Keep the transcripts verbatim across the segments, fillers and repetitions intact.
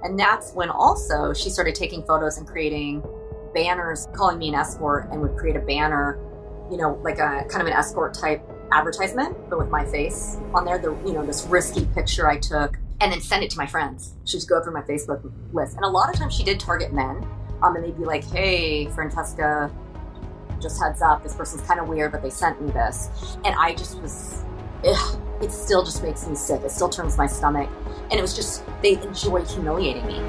And that's when also she started taking photos and creating banners, calling me an escort, and would create a banner, you know, like a kind of an escort type advertisement, but with my face on there, the, you know, this risky picture I took, and then send it to my friends. She'd go through my Facebook list. And a lot of times she did target men, um, and they'd be like, hey, Francesca, just heads up, this person's kind of weird, but they sent me this. And I just was, ugh, it still just makes me sick. It still turns my stomach. And it was just, they enjoy humiliating me.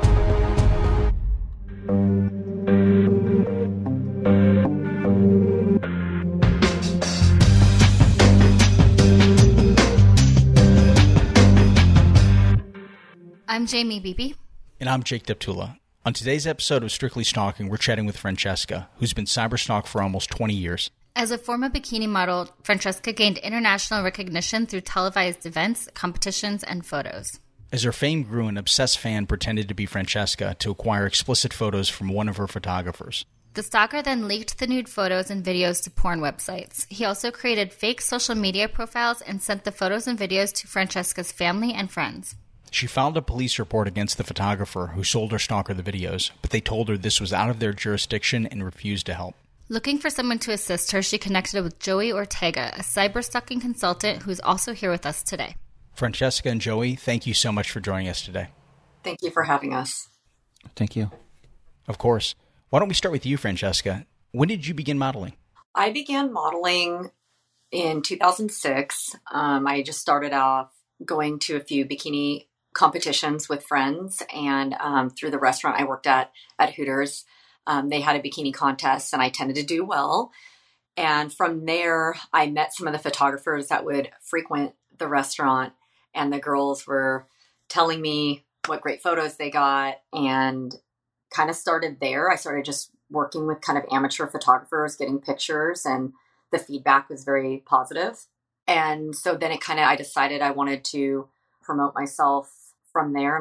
I'm Jamie Beebe. And I'm Jake Deptula. On today's episode of Strictly Stalking, we're chatting with Francesca, who's been cyberstalked for almost twenty years. As a former bikini model, Francesca gained international recognition through televised events, competitions, and photos. As her fame grew, an obsessed fan pretended to be Francesca to acquire explicit photos from one of her photographers. The stalker then leaked the nude photos and videos to porn websites. He also created fake social media profiles and sent the photos and videos to Francesca's family and friends. She filed a police report against the photographer who sold her stalker the videos, but they told her this was out of their jurisdiction and refused to help. Looking for someone to assist her, she connected with Joey Ortega, a cyberstalking consultant who is also here with us today. Francesca and Joey, thank you so much for joining us today. Thank you for having us. Thank you. Of course. Why don't we start with you, Francesca? When did you begin modeling? I began modeling in two thousand six. Um, I just started off going to a few bikini competitions with friends, and um, through the restaurant I worked at at Hooters, um, they had a bikini contest, and I tended to do well. And from there, I met some of the photographers that would frequent the restaurant, and the girls were telling me what great photos they got, and kind of started there. I started just working with kind of amateur photographers, getting pictures, and the feedback was very positive. And so then it kind of, I decided I wanted to promote myself from there.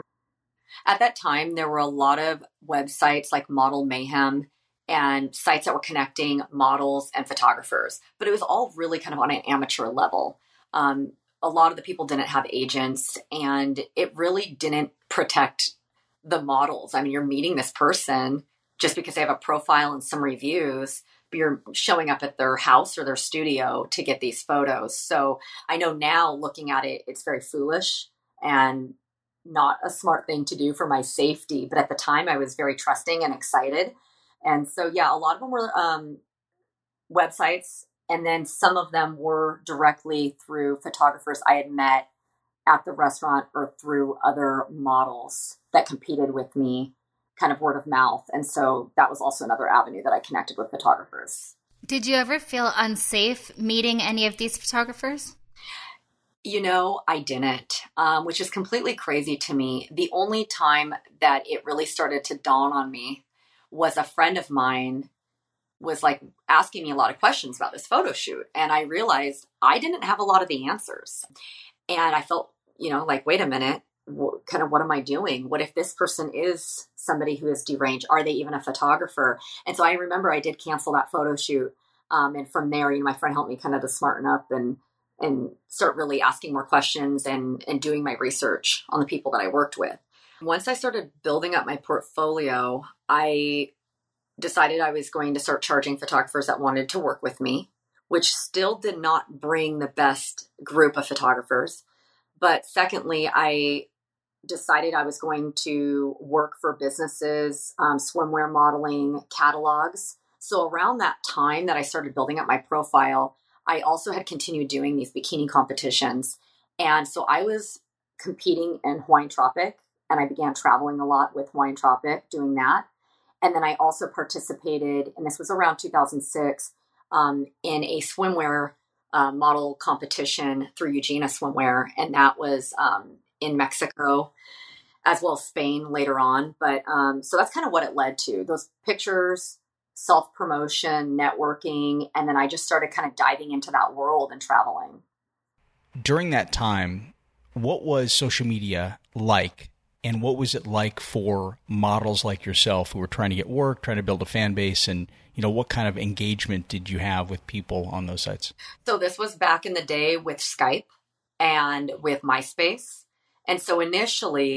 At that time, there were a lot of websites like Model Mayhem and sites that were connecting models and photographers, but it was all really kind of on an amateur level. Um, a lot of the people didn't have agents, and it really didn't protect the models. I mean, you're meeting this person just because they have a profile and some reviews, but you're showing up at their house or their studio to get these photos. So I know now, looking at it, it's very foolish and not a smart thing to do for my safety. But at the time, I was very trusting and excited. And so, yeah, a lot of them were um, websites. And then some of them were directly through photographers I had met at the restaurant or through other models that competed with me, kind of word of mouth. And so that was also another avenue that I connected with photographers. Did you ever feel unsafe meeting any of these photographers? You know, I didn't, um, which is completely crazy to me. The only time that it really started to dawn on me was a friend of mine was like asking me a lot of questions about this photo shoot. And I realized I didn't have a lot of the answers. And I felt, you know, like, wait a minute, what, kind of what am I doing? What if this person is somebody who is deranged? Are they even a photographer? And so I remember I did cancel that photo shoot. Um, and from there, you know, my friend helped me kind of to smarten up and and start really asking more questions and, and doing my research on the people that I worked with. Once I started building up my portfolio, I decided I was going to start charging photographers that wanted to work with me, which still did not bring the best group of photographers. But secondly, I decided I was going to work for businesses, um, swimwear modeling, catalogs. So around that time that I started building up my profile, I also had continued doing these bikini competitions. And so I was competing in Hawaiian Tropic, and I began traveling a lot with Hawaiian Tropic doing that. And then I also participated, and this was around two thousand six, um, in a swimwear uh, model competition through Eugenia Swimwear. And that was um, in Mexico, as well as Spain later on. But um, so that's kind of what it led to. Those pictures, self-promotion, networking, and then I just started kind of diving into that world and traveling. During that time, what was social media like, and what was it like for models like yourself who were trying to get work, trying to build a fan base, and you know, what kind of engagement did you have with people on those sites? So this was back in the day with Skype and with MySpace. And so initially,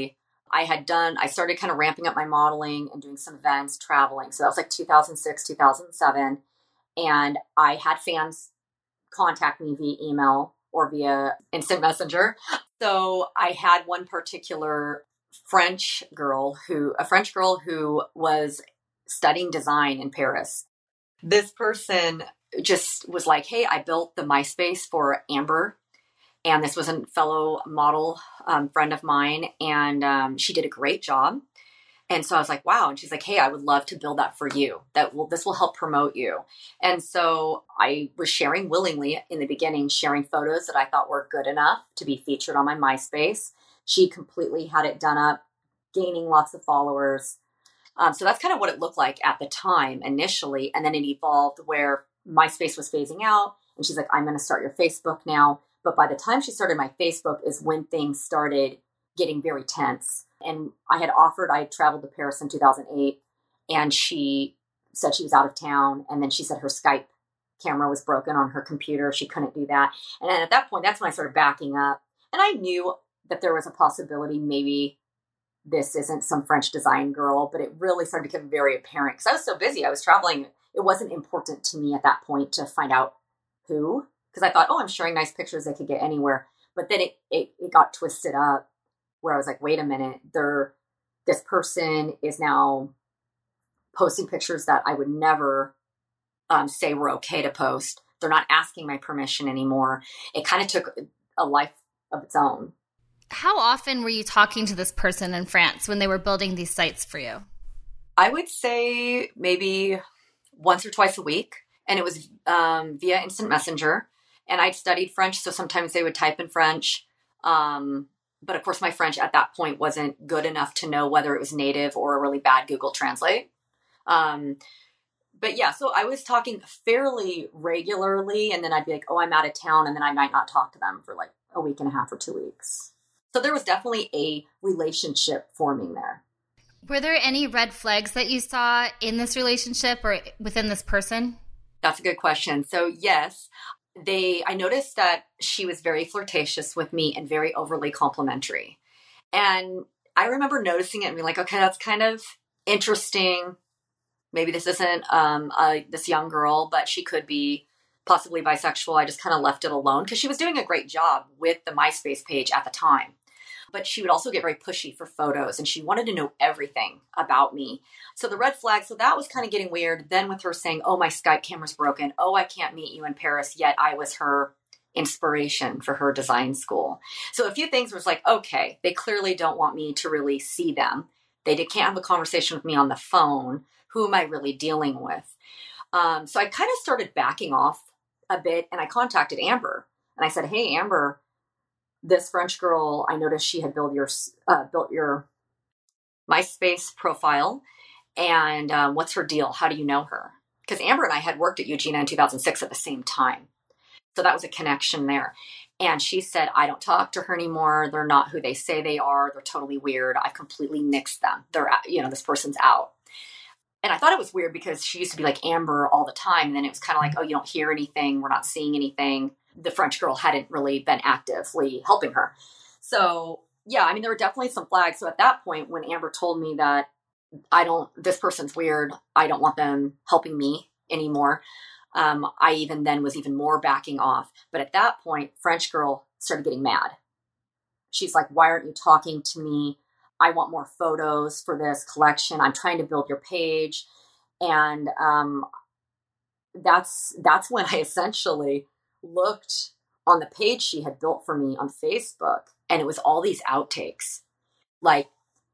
I had done, I started kind of ramping up my modeling and doing some events, traveling. So that was like two thousand six, two thousand seven. And I had fans contact me via email or via instant messenger. So I had one particular French girl who, a French girl who was studying design in Paris. This person just was like, hey, I built the MySpace for Amber. And this was a fellow model um, friend of mine. And um, she did a great job. And so I was like, wow. And she's like, hey, I would love to build that for you. That will, this will help promote you. And so I was sharing willingly in the beginning, sharing photos that I thought were good enough to be featured on my MySpace. She completely had it done up, gaining lots of followers. Um, so that's kind of what it looked like at the time initially. And then it evolved where MySpace was phasing out. And she's like, I'm going to start your Facebook now. But by the time she started my Facebook is when things started getting very tense. And I had offered, I had traveled to Paris in two thousand eight, and she said she was out of town. And then she said her Skype camera was broken on her computer. She couldn't do that. And then at that point, that's when I started backing up. And I knew that there was a possibility maybe this isn't some French design girl, but it really started to become very apparent because I was so busy. I was traveling. It wasn't important to me at that point to find out who, because I thought, oh, I'm sharing nice pictures they could get anywhere. But then it, it, it got twisted up where I was like, wait a minute, they're, this person is now posting pictures that I would never um, say were okay to post. They're not asking my permission anymore. It kind of took a life of its own. How often were you talking to this person in France when they were building these sites for you? I would say maybe once or twice a week. And it was um, via instant messenger. And I'd studied French, so sometimes they would type in French. Um, but of course, my French at that point wasn't good enough to know whether it was native or a really bad Google Translate. Um, but yeah, so I was talking fairly regularly. And then I'd be like, oh, I'm out of town. And then I might not talk to them for like a week and a half or two weeks. So there was definitely a relationship forming there. Were there any red flags that you saw in this relationship or within this person? That's a good question. So yes, they, I noticed that she was very flirtatious with me and very overly complimentary. And I remember noticing it and being like, okay, that's kind of interesting. Maybe this isn't um, uh, this young girl, but she could be possibly bisexual. I just kind of left it alone because she was doing a great job with the MySpace page at the time. But she would also get very pushy for photos and she wanted to know everything about me. So the red flag, so that was kind of getting weird. Then with her saying, oh, my Skype camera's broken. Oh, I can't meet you in Paris. Yet I was her inspiration for her design school. So a few things was like, okay, they clearly don't want me to really see them. They can't have a conversation with me on the phone. Who am I really dealing with? Um, so I kind of started backing off a bit and I contacted Amber and I said, hey, Amber, this French girl, I noticed she had built your uh, built your MySpace profile. And um, what's her deal? How do you know her? Because Amber and I had worked at Eugenia in two thousand six at the same time. So that was a connection there. And she said, I don't talk to her anymore. They're not who they say they are. They're totally weird. I've completely nixed them. They're, you know, this person's out. And I thought it was weird because she used to be like Amber all the time. And then it was kind of like, oh, you don't hear anything. We're not seeing anything. The French girl hadn't really been actively helping her. So yeah, I mean, there were definitely some flags. So at that point, when Amber told me that I don't, this person's weird, I don't want them helping me anymore. Um, I even then was even more backing off. But at that point, French girl started getting mad. She's like, why aren't you talking to me? I want more photos for this collection. I'm trying to build your page. And um, that's, that's when I essentially looked on the page she had built for me on Facebook, and it was all these outtakes. Like,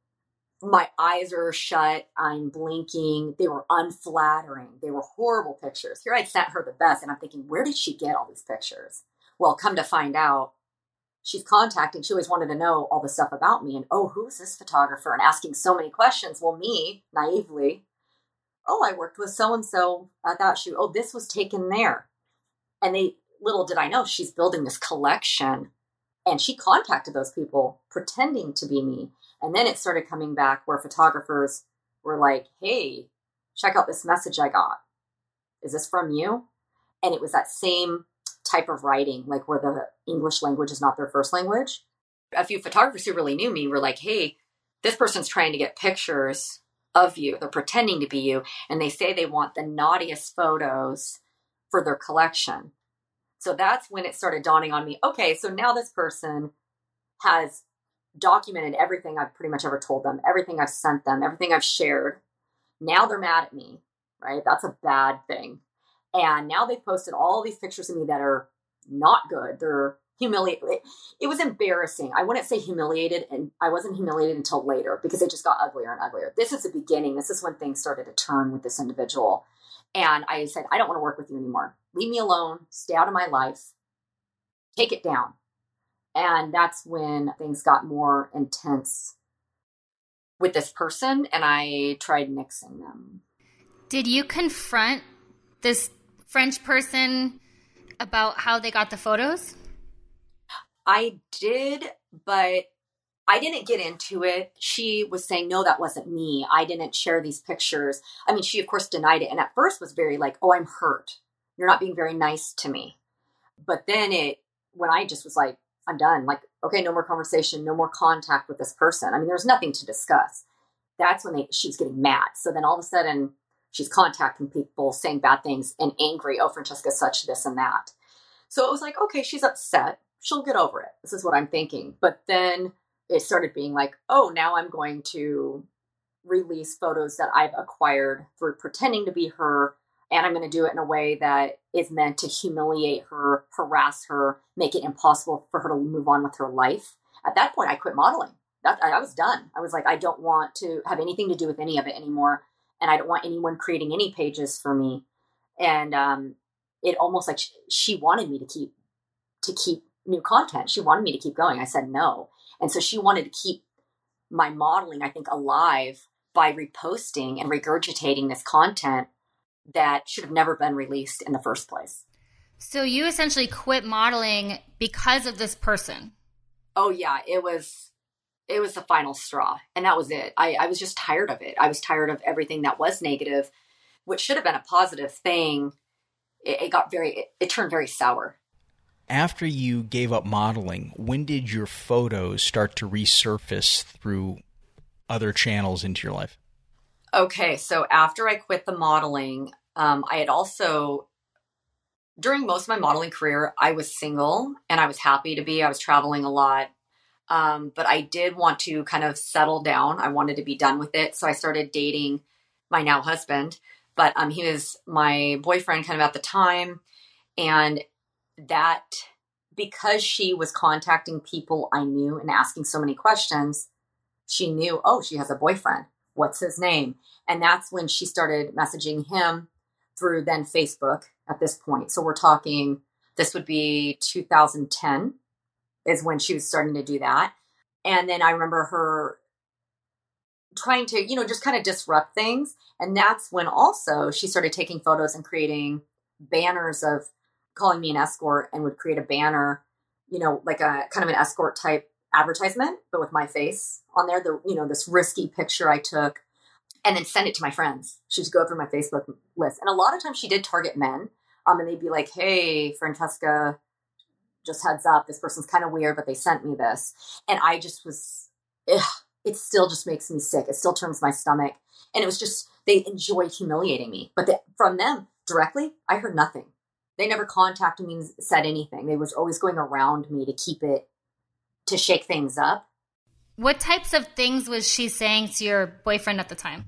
my eyes are shut, I'm blinking, they were unflattering, they were horrible pictures. Here I'd sent her the best, and I'm thinking, where did she get all these pictures? Well, come to find out, she's contacting, she always wanted to know all the stuff about me, and oh, who's this photographer? And asking so many questions. Well, me, naively, oh, I worked with so-and-so at that shoot. Oh, this was taken there. And they, little did I know, she's building this collection. And she contacted those people pretending to be me. And then it started coming back where photographers were like, hey, check out this message I got. Is this from you? And it was that same type of writing, like where the English language is not their first language. A few photographers who really knew me were like, hey, this person's trying to get pictures of you. They're pretending to be you. And they say they want the naughtiest photos for their collection. So that's when it started dawning on me. Okay, so now this person has documented everything I've pretty much ever told them, everything I've sent them, everything I've shared. Now they're mad at me, right? That's a bad thing. And now they've posted all these pictures of me that are not good. They're humiliated. It, it was embarrassing. I wouldn't say humiliated, and I wasn't humiliated until later because it just got uglier and uglier. This is the beginning. This is when things started to turn with this individual. And I said, I don't want to work with you anymore. Leave me alone. Stay out of my life. Take it down. And that's when things got more intense with this person, and I tried nixing them. Did you confront this French person about how they got the photos? I did, but I didn't get into it. She was saying, no, that wasn't me. I didn't share these pictures. I mean, she, of course, denied it. And at first was very like, oh, I'm hurt. You're not being very nice to me. But then it, when I just was like, I'm done. Like, okay, no more conversation, no more contact with this person. I mean, there's nothing to discuss. That's when they, she's getting mad. So then all of a sudden she's contacting people, saying bad things and angry. Oh, Francesca's such this and that. So it was like, okay, she's upset. She'll get over it. This is what I'm thinking. But then it started being like, oh, now I'm going to release photos that I've acquired through pretending to be her. And I'm going to do it in a way that is meant to humiliate her, harass her, make it impossible for her to move on with her life. At that point, I quit modeling. That, I, I was done. I was like, I don't want to have anything to do with any of it anymore. And I don't want anyone creating any pages for me. And um, it almost like she, she wanted me to keep to keep new content. She wanted me to keep going. I said no. And so she wanted to keep my modeling, I think, alive by reposting and regurgitating this content that should have never been released in the first place. So you essentially quit modeling because of this person. Oh yeah, it was, it was the final straw. And that was it. I, I was just tired of it. I was tired of everything that was negative, which should have been a positive thing. It, it got very, it, it turned very sour. After you gave up modeling, when did your photos start to resurface through other channels into your life? Okay, so after I quit the modeling, um, I had also, during most of my modeling career, I was single and I was happy to be. I was traveling a lot, um, but I did want to kind of settle down. I wanted to be done with it. So I started dating my now husband, but um, he was my boyfriend kind of at the time. And that, because she was contacting people I knew and asking so many questions, she knew, oh, she has a boyfriend. What's his name? And that's when she started messaging him through then Facebook at this point. So we're talking, this would be two thousand ten is when she was starting to do that. And then I remember her trying to, you know, just kind of disrupt things. And that's when also she started taking photos and creating banners of calling me an escort, and would create a banner, you know, like a kind of an escort type advertisement, but with my face on there, the, you know, this risky picture I took, and then send it to my friends. She'd go through my Facebook list. And a lot of times she did target men. Um, and they'd be like, hey, Francesca, just heads up, this person's kind of weird, but they sent me this. And I just was, ugh, it still just makes me sick. It still turns my stomach. And it was just, they enjoyed humiliating me. But the, from them directly, I heard nothing. They never contacted me and said anything. They was always going around me to keep it, to shake things up. What types of things was she saying to your boyfriend at the time?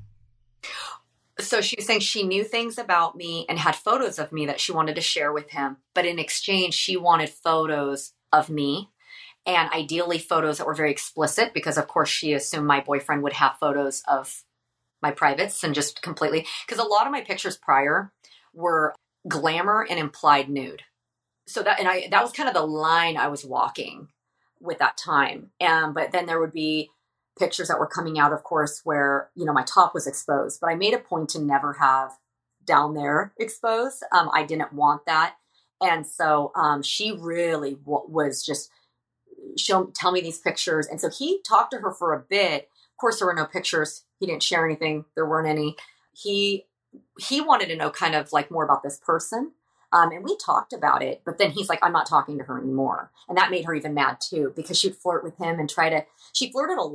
So she was saying she knew things about me and had photos of me that she wanted to share with him. But in exchange, she wanted photos of me, and ideally photos that were very explicit, because of course she assumed my boyfriend would have photos of my privates and just completely, because a lot of my pictures prior were glamour and implied nude. So that, and I, that was kind of the line I was walking with that time. Um, but then there would be pictures that were coming out, of course, where, you know, my top was exposed, but I made a point to never have down there exposed. Um, I didn't want that. And so um, she really w- was just, she'll tell me these pictures. And so he talked to her for a bit. Of course, there were no pictures. He didn't share anything. There weren't any. He, he wanted to know kind of like more about this person. Um, and we talked about it, but then he's like, I'm not talking to her anymore. And that made her even mad too, because she'd flirt with him and try to, she flirted a lot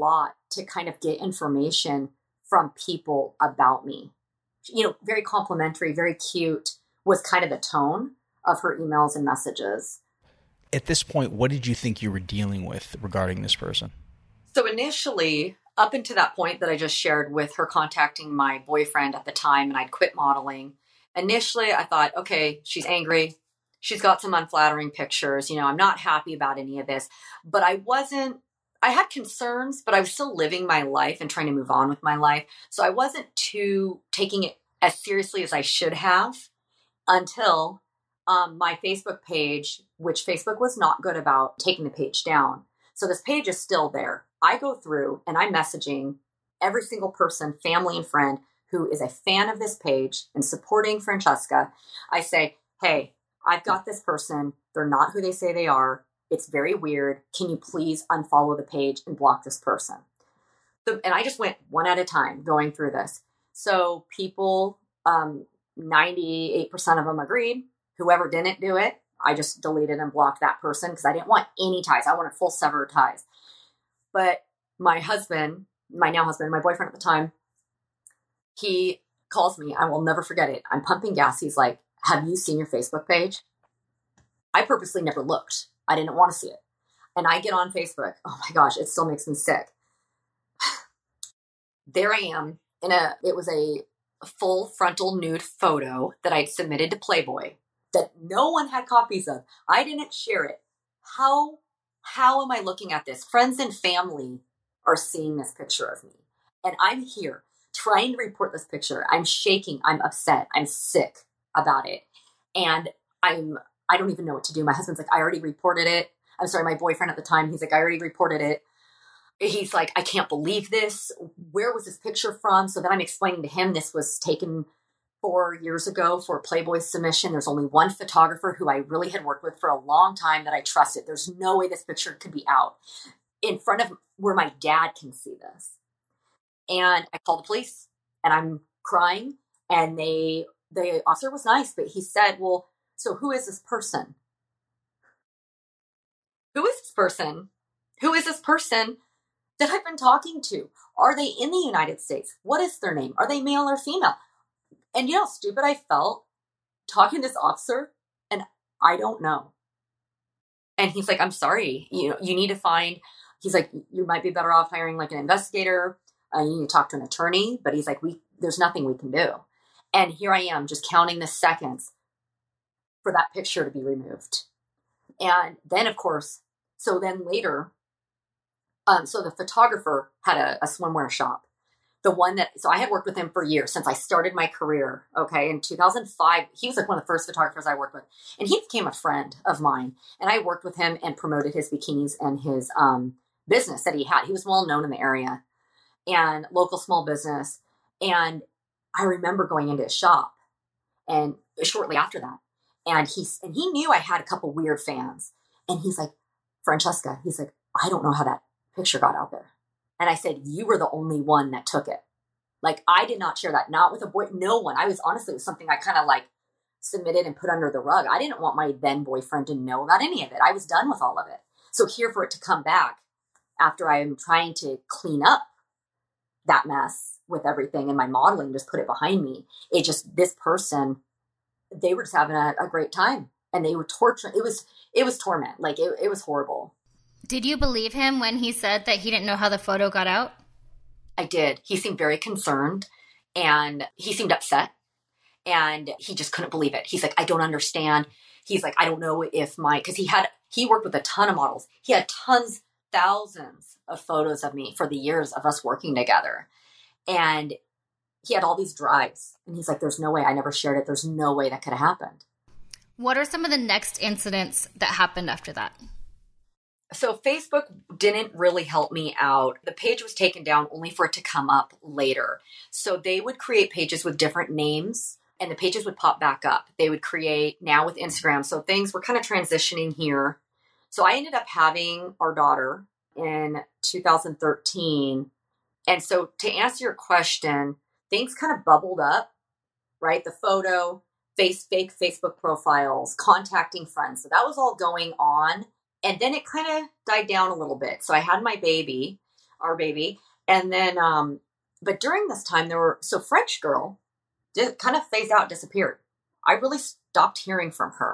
to kind of get information from people about me. You know, very complimentary, very cute was kind of the tone of her emails and messages. At this point, what did you think you were dealing with regarding this person? So initially, up until that point that I just shared with her contacting my boyfriend at the time and I'd quit modeling, initially I thought, okay, she's angry. She's got some unflattering pictures. You know, I'm not happy about any of this. But I wasn't, I had concerns, but I was still living my life and trying to move on with my life. So I wasn't too taking it as seriously as I should have until um, my Facebook page, which Facebook was not good about taking the page down. So this page is still there. I go through and I'm messaging every single person, family and friend, who is a fan of this page and supporting Francesca. I say, hey, I've got this person. They're not who they say they are. It's very weird. Can you please unfollow the page and block this person? So, and I just went one at a time going through this. So people, um, ninety-eight percent of them agreed. Whoever didn't do it, I just deleted and blocked that person because I didn't want any ties. I wanted full severed ties. But my husband, my now husband, my boyfriend at the time, he calls me. I will never forget it. I'm pumping gas. He's like, have you seen your Facebook page? I purposely never looked. I didn't want to see it. And I get on Facebook. Oh my gosh, it still makes me sick. There I am in a, it was a full frontal nude photo that I'd submitted to Playboy that no one had copies of. I didn't share it. How, how am I looking at this? Friends and family are seeing this picture of me. And I'm here trying to report this picture. I'm shaking. I'm upset. I'm sick about it. And I'm, I don't even know what to do. My husband's like, I already reported it. I'm sorry, my boyfriend at the time, he's like, I already reported it. He's like, I can't believe this. Where was this picture from? So then I'm explaining to him this was taken four years ago for a Playboy submission. There's only one photographer who I really had worked with for a long time that I trusted. There's no way this picture could be out in front of where my dad can see this. And I called the police and I'm crying. And they, the officer was nice, but he said, well, so who is this person? Who is this person? Who is this person that I've been talking to? Are they in the United States? What is their name? Are they male or female? And you know how stupid I felt talking to this officer? And I don't know. And he's like, I'm sorry. You know, you need to find, he's like, you might be better off hiring like an investigator. Uh, you need to talk to an attorney. But he's like, we, there's nothing we can do. And here I am just counting the seconds for that picture to be removed. And then, of course, so then later, um, so the photographer had a, a swimwear shop. The one that, so I had worked with him for years since I started my career. Okay. In two thousand five, he was like one of the first photographers I worked with. And he became a friend of mine. And I worked with him and promoted his bikinis and his um, business that he had. He was well known in the area and local small business. And I remember going into his shop and shortly after that. And he, and he knew I had a couple weird fans. And he's like, Francesca, he's like, I don't know how that picture got out there. And I said, you were the only one that took it. Like, I did not share that. Not with a boy, no one. I was honestly, it was something I kind of like submitted and put under the rug. I didn't want my then boyfriend to know about any of it. I was done with all of it. So here for it to come back after I'm trying to clean up that mess with everything and my modeling, just put it behind me. It just, this person, they were just having a, a great time and they were torturing. It was, it was torment. Like it, it was horrible. Did you believe him when he said that he didn't know how the photo got out? I did. He seemed very concerned and he seemed upset and he just couldn't believe it. He's like, I don't understand. He's like, I don't know if my, because he had, he worked with a ton of models. He had tons, thousands of photos of me for the years of us working together. And he had all these drives and he's like, there's no way, I never shared it. There's no way that could have happened. What are some of the next incidents that happened after that? So Facebook didn't really help me out. The page was taken down only for it to come up later. So they would create pages with different names and the pages would pop back up. They would create now with Instagram. So things were kind of transitioning here. So I ended up having our daughter in two thousand thirteen. And so to answer your question, things kind of bubbled up, right? The photo, face, fake Facebook profiles, contacting friends. So that was all going on. And then it kind of died down a little bit. So I had my baby, our baby, And then, um, but during this time there were, so French girl did kind of phased out, disappeared. I really stopped hearing from her.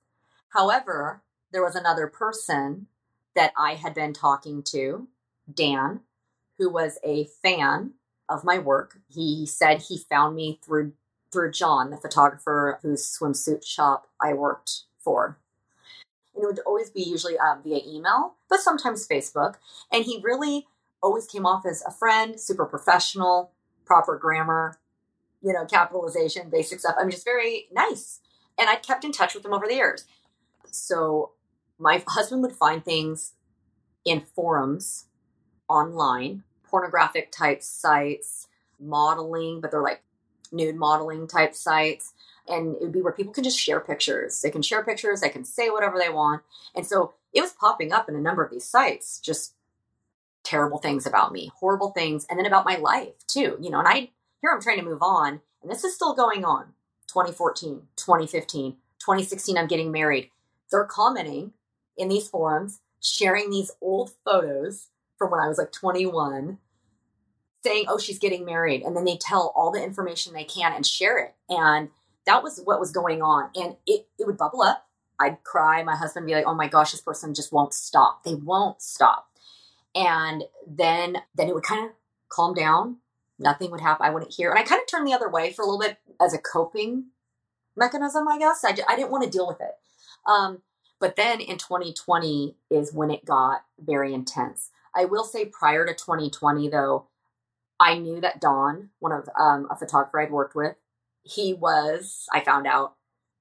However, there was another person that I had been talking to, Dan, who was a fan of my work. He said he found me through through John, the photographer whose swimsuit shop I worked for. And it would always be usually uh, via email, but sometimes Facebook. And he really always came off as a friend, super professional, proper grammar, you know, capitalization, basic stuff. I mean, just very nice. And I kept in touch with him over the years. So my husband would find things in forums online, pornographic type sites, modeling, but they're like nude modeling type sites. And it would be where people can just share pictures. They can share pictures. They can say whatever they want. And so it was popping up in a number of these sites, just terrible things about me, horrible things. And then about my life too, you know, and I, here I'm trying to move on, and this is still going on. twenty fourteen, twenty fifteen, twenty sixteen, I'm getting married. They're commenting in these forums, sharing these old photos from when I was like twenty-one, saying, oh, she's getting married. And then they tell all the information they can and share it. And that was what was going on. And it, it would bubble up. I'd cry. My husband would be like, oh my gosh, this person just won't stop. They won't stop. And then, then it would kind of calm down. Nothing would happen. I wouldn't hear. And I kind of turned the other way for a little bit as a coping mechanism, I guess. I, I didn't want to deal with it. Um, but then in twenty twenty is when it got very intense. I will say prior to twenty twenty, though, I knew that Don, one of um, a photographer I'd worked with, he was, I found out,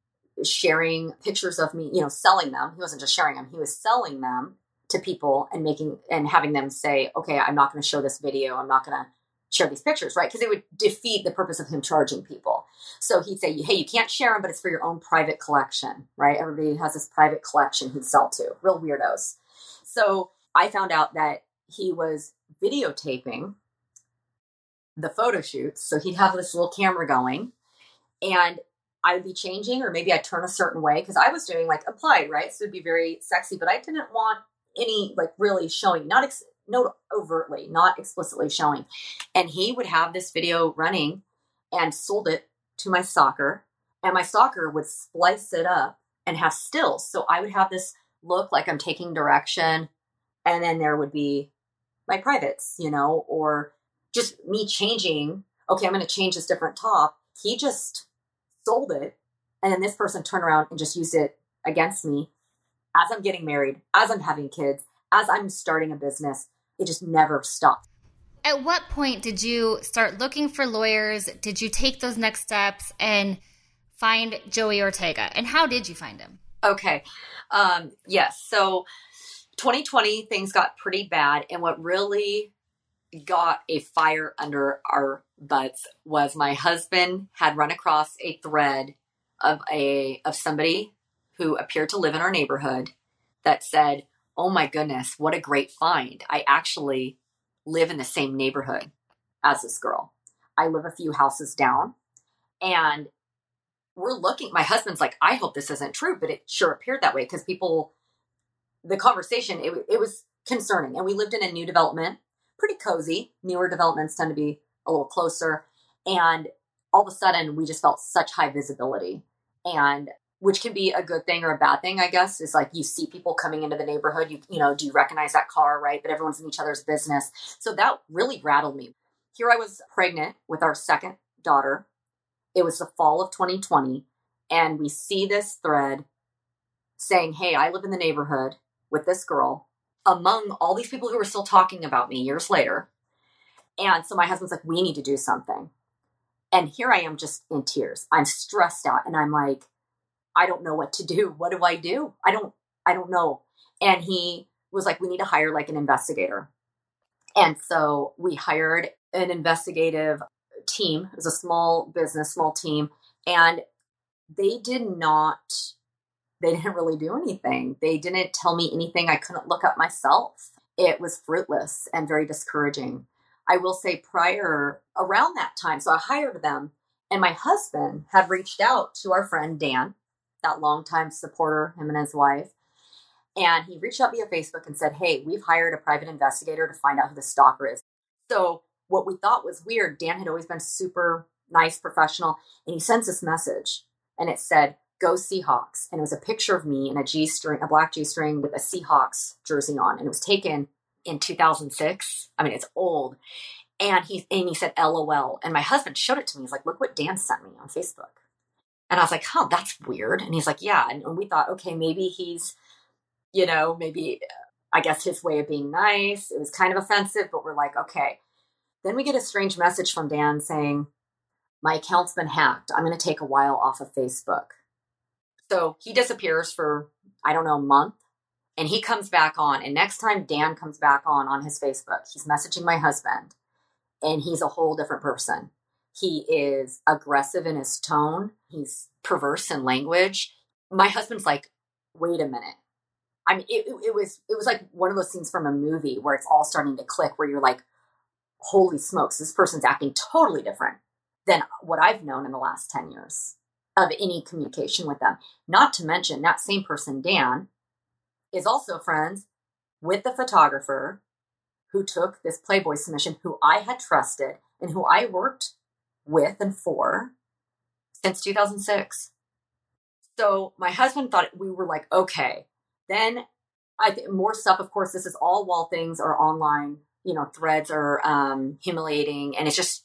sharing pictures of me, you know, selling them. He wasn't just sharing them. He was selling them to people and making, and having them say, okay, I'm not going to show this video. I'm not going to share these pictures, right? Because it would defeat the purpose of him charging people. So he'd say, hey, you can't share them, but it's for your own private collection, right? Everybody has this private collection he'd sell to, real weirdos. So I found out that he was videotaping the photo shoots. So he'd have this little camera going, and I would be changing, or maybe I'd turn a certain way, because I was doing like applied, right? So it'd be very sexy, but I didn't want any like really showing, not ex- no overtly, not explicitly showing. And he would have this video running and sold it to my stalker, and my stalker would splice it up and have stills. So I would have this look like I'm taking direction, and then there would be my privates, you know, or just me changing. Okay, I'm going to change this different top. He just sold it. And then this person turned around and just used it against me as I'm getting married, as I'm having kids, as I'm starting a business. It just never stopped. At what point did you start looking for lawyers? Did you take those next steps and find Joey Ortega? And how did you find him? Okay. Um, yes. So twenty twenty, things got pretty bad. And what really got a fire under our butts was my husband had run across a thread of a of somebody who appeared to live in our neighborhood that said, oh my goodness, what a great find. I actually live in the same neighborhood as this girl. I live a few houses down, and we're looking, my husband's like, I hope this isn't true, but it sure appeared that way, because people, the conversation, it, it was concerning. And we lived in a new development, pretty cozy. Newer developments tend to be a little closer. And all of a sudden we just felt such high visibility, and which can be a good thing or a bad thing, I guess. Is like, you see people coming into the neighborhood, you, you know, do you recognize that car, right? But everyone's in each other's business. So that really rattled me. Here I was pregnant with our second daughter. It was the fall of twenty twenty. And we see this thread saying, hey, I live in the neighborhood with this girl, among all these people who were still talking about me years later. And so my husband's like, we need to do something. And here I am just in tears. I'm stressed out. And I'm like, I don't know what to do. What do I do? I don't, I don't know. And he was like, we need to hire like an investigator. And so we hired an investigative team. It was a small business, small team. And they did not, they didn't really do anything. They didn't tell me anything I couldn't look up myself. It was fruitless and very discouraging. I will say prior, around that time, so I hired them, and my husband had reached out to our friend Dan, that longtime supporter, him and his wife. And he reached out via Facebook and said, hey, we've hired a private investigator to find out who the stalker is. So what we thought was weird, Dan had always been super nice, professional, and he sends this message and it said, "Go Seahawks." And it was a picture of me in a G string, a black G string with a Seahawks jersey on. And it was taken in two thousand six. I mean, it's old. And he, and he said, "L O L." And my husband showed it to me. He's like, "Look what Dan sent me on Facebook." And I was like, "Oh, that's weird." And he's like, "Yeah." And, and we thought, okay, maybe he's, you know, maybe, I guess his way of being nice. It was kind of offensive, but we're like, okay. Then we get a strange message from Dan saying, "My account's been hacked. I'm going to take a while off of Facebook." So he disappears for, I don't know, a month. And he comes back on. And next time Dan comes back on on his Facebook, he's messaging my husband. And he's a whole different person. He is aggressive in his tone. He's perverse in language. My husband's like, "Wait a minute." I mean, it, it, it was it was like one of those scenes from a movie where it's all starting to click, where you're like, holy smokes, this person's acting totally different than what I've known in the last ten years of any communication with them. Not to mention that same person, Dan, is also friends with the photographer who took this Playboy submission, who I had trusted and who I worked with and for since two thousand six. So my husband thought, we were like, okay. Then I think more stuff, of course, this is all while things are online, you know, threads are um, humiliating. And it's just,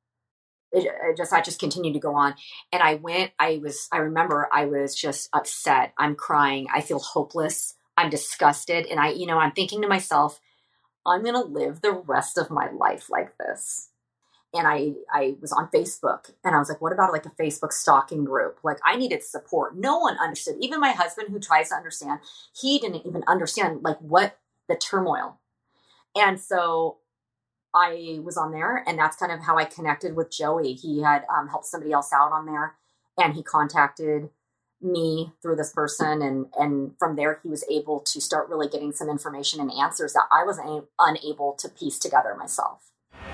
it, it just, I just continued to go on. And I went, I was, I remember I was just upset. I'm crying. I feel hopeless. I'm disgusted. And I, you know, I'm thinking to myself, I'm going to live the rest of my life like this. And I, I was on Facebook and I was like, what about like a Facebook stalking group? Like I needed support. No one understood. Even my husband, who tries to understand, he didn't even understand like what the turmoil. And so I was on there, and that's kind of how I connected with Joey. He had um, helped somebody else out on there, and he contacted me through this person. And, and from there, he was able to start really getting some information and answers that I was a- unable to piece together myself.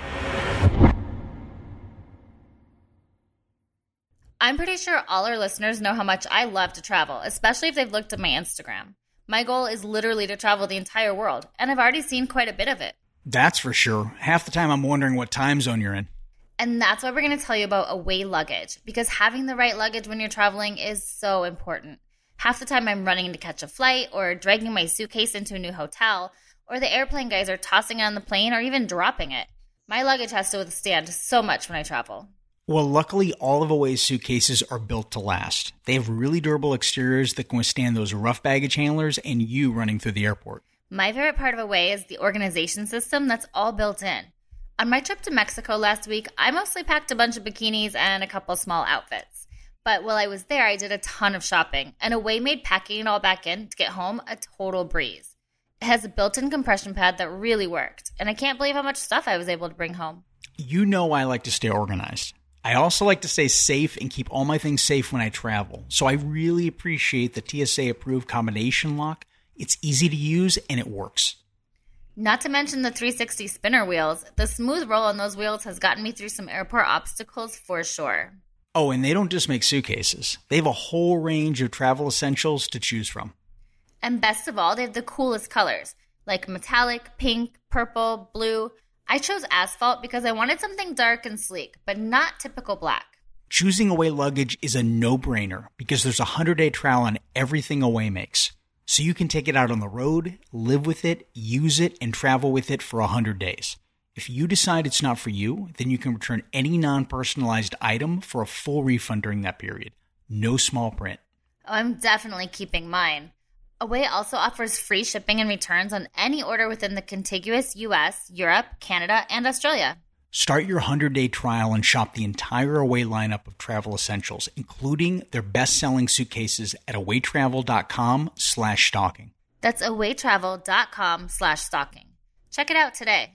I'm pretty sure all our listeners know how much I love to travel, especially if they've looked at my Instagram. My goal is literally to travel the entire world, and I've already seen quite a bit of it. That's for sure. Half the time I'm wondering what time zone you're in. And that's why we're going to tell you about Away luggage, because having the right luggage when you're traveling is so important. Half the time I'm running to catch a flight or dragging my suitcase into a new hotel, or the airplane guys are tossing it on the plane or even dropping it. My luggage has to withstand so much when I travel. Well, luckily, all of Away's suitcases are built to last. They have really durable exteriors that can withstand those rough baggage handlers and you running through the airport. My favorite part of Away is the organization system that's all built in. On my trip to Mexico last week, I mostly packed a bunch of bikinis and a couple small outfits. But while I was there, I did a ton of shopping, and Away made packing it all back in to get home a total breeze. It has a built-in compression pad that really worked, and I can't believe how much stuff I was able to bring home. You know I like to stay organized. I also like to stay safe and keep all my things safe when I travel, so I really appreciate the T S A-approved combination lock. It's easy to use, and it works. Not to mention the three sixty spinner wheels. The smooth roll on those wheels has gotten me through some airport obstacles for sure. Oh, and they don't just make suitcases. They have a whole range of travel essentials to choose from. And best of all, they have the coolest colors, like metallic, pink, purple, blue. I chose asphalt because I wanted something dark and sleek, but not typical black. Choosing Away luggage is a no-brainer because there's a hundred-day trial on everything Away makes. So you can take it out on the road, live with it, use it, and travel with it for one hundred days. If you decide it's not for you, then you can return any non-personalized item for a full refund during that period. No small print. Oh, I'm definitely keeping mine. Away also offers free shipping and returns on any order within the contiguous U S, Europe, Canada, and Australia. Start your hundred-day trial and shop the entire Away lineup of travel essentials, including their best-selling suitcases at awaytravel.com slash stalking. That's awaytravel.com slash stalking. Check it out today.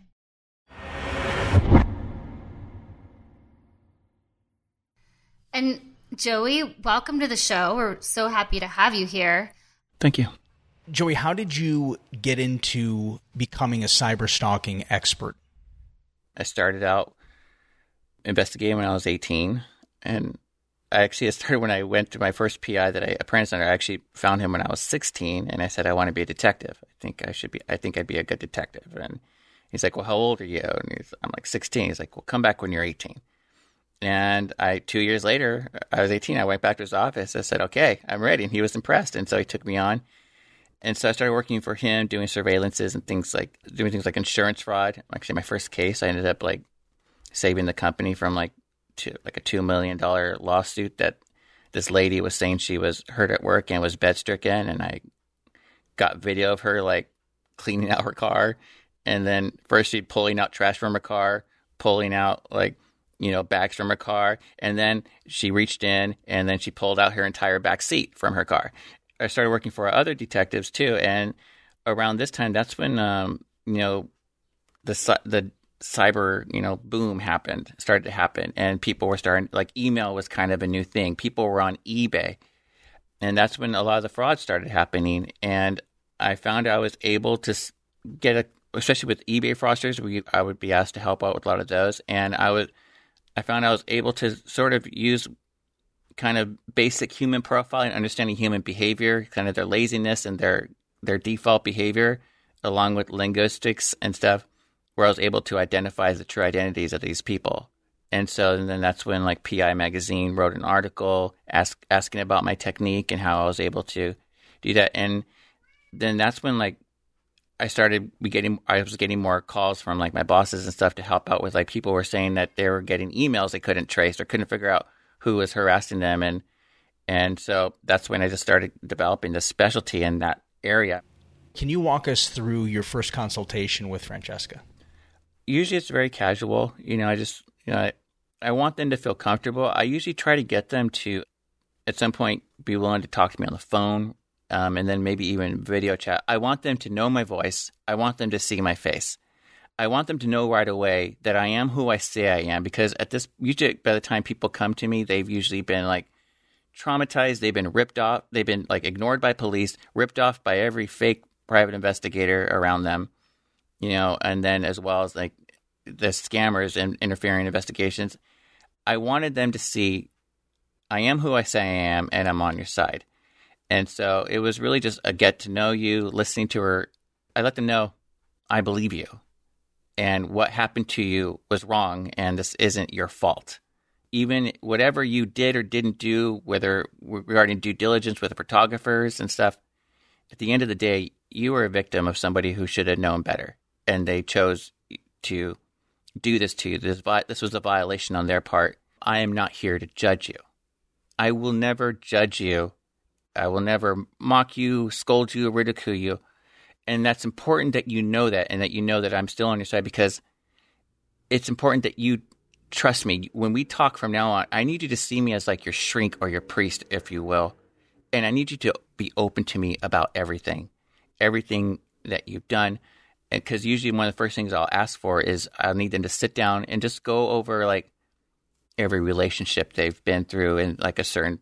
And Joey, welcome to the show. We're so happy to have you here. Thank you. Joey, how did you get into becoming a cyber stalking expert? I started out investigating when I was eighteen, and I actually it started when I went to my first P I that I apprenticed under. I actually found him when I was sixteen, and I said I want to be a detective. I think I should be. I think I'd be a good detective, and He's like, well, how old are you? And he's, I'm like sixteen. He's like, well, come back when you're eighteen. And I, two years later, I was eighteen. I went back to his office. I said, okay, I'm ready. And he was impressed. And so he took me on. And so I started working for him, doing surveillances and things like, doing things like insurance fraud. Actually, my first case, I ended up like saving the company from like, to like a two million dollars lawsuit that this lady was saying she was hurt at work and was bed stricken. And I got video of her like cleaning out her car. And then first she'd pulling out trash from her car, pulling out like, you know, bags from her car. And then she reached in and then she pulled out her entire back seat from her car. I started working for other detectives too. And around this time, that's when, um, you know, the, the cyber, you know, boom happened, started to happen. And people were starting, like email was kind of a new thing. People were on eBay. And that's when a lot of the fraud started happening. And I found I was able to get a, especially with eBay fraudsters, we, I would be asked to help out with a lot of those. And I would, I found I was able to sort of use kind of basic human profiling, understanding human behavior, kind of their laziness and their, their default behavior, along with linguistics and stuff, where I was able to identify the true identities of these people. And so and then that's when like P I Magazine wrote an article ask, asking about my technique and how I was able to do that. And then that's when like I started getting, I was getting more calls from like my bosses and stuff to help out with like people were saying that they were getting emails they couldn't trace or couldn't figure out who was harassing them. And, and so that's when I just started developing this specialty in that area. Can you walk us through your first consultation with Francesca? Usually it's very casual. You know, I just, you know, I, I want them to feel comfortable. I usually try to get them to, at some point, be willing to talk to me on the phone, um, and then maybe even video chat. I want them to know my voice. I want them to see my face. I want them to know right away that I am who I say I am, because at this, usually by the time people come to me, they've usually been like traumatized. They've been ripped off. They've been like ignored by police, ripped off by every fake private investigator around them, you know, and then as well as like the scammers and interfering investigations. I wanted them to see I am who I say I am and I'm on your side. And so it was really just a get to know you, listening to her. I let them know I believe you and what happened to you was wrong and this isn't your fault. Even whatever you did or didn't do, whether regarding due diligence with the photographers and stuff, at the end of the day, you were a victim of somebody who should have known better. And they chose to do this to you. This, this was a violation on their part. I am not here to judge you. I will never judge you. I will never mock you, scold you, ridicule you. And that's important that you know that and that you know that I'm still on your side, because it's important that you trust me. When we talk from now on, I need you to see me as like your shrink or your priest, if you will. And I need you to be open to me about everything, everything that you've done. Because usually one of the first things I'll ask for is I'll need them to sit down and just go over like every relationship they've been through in like a certain,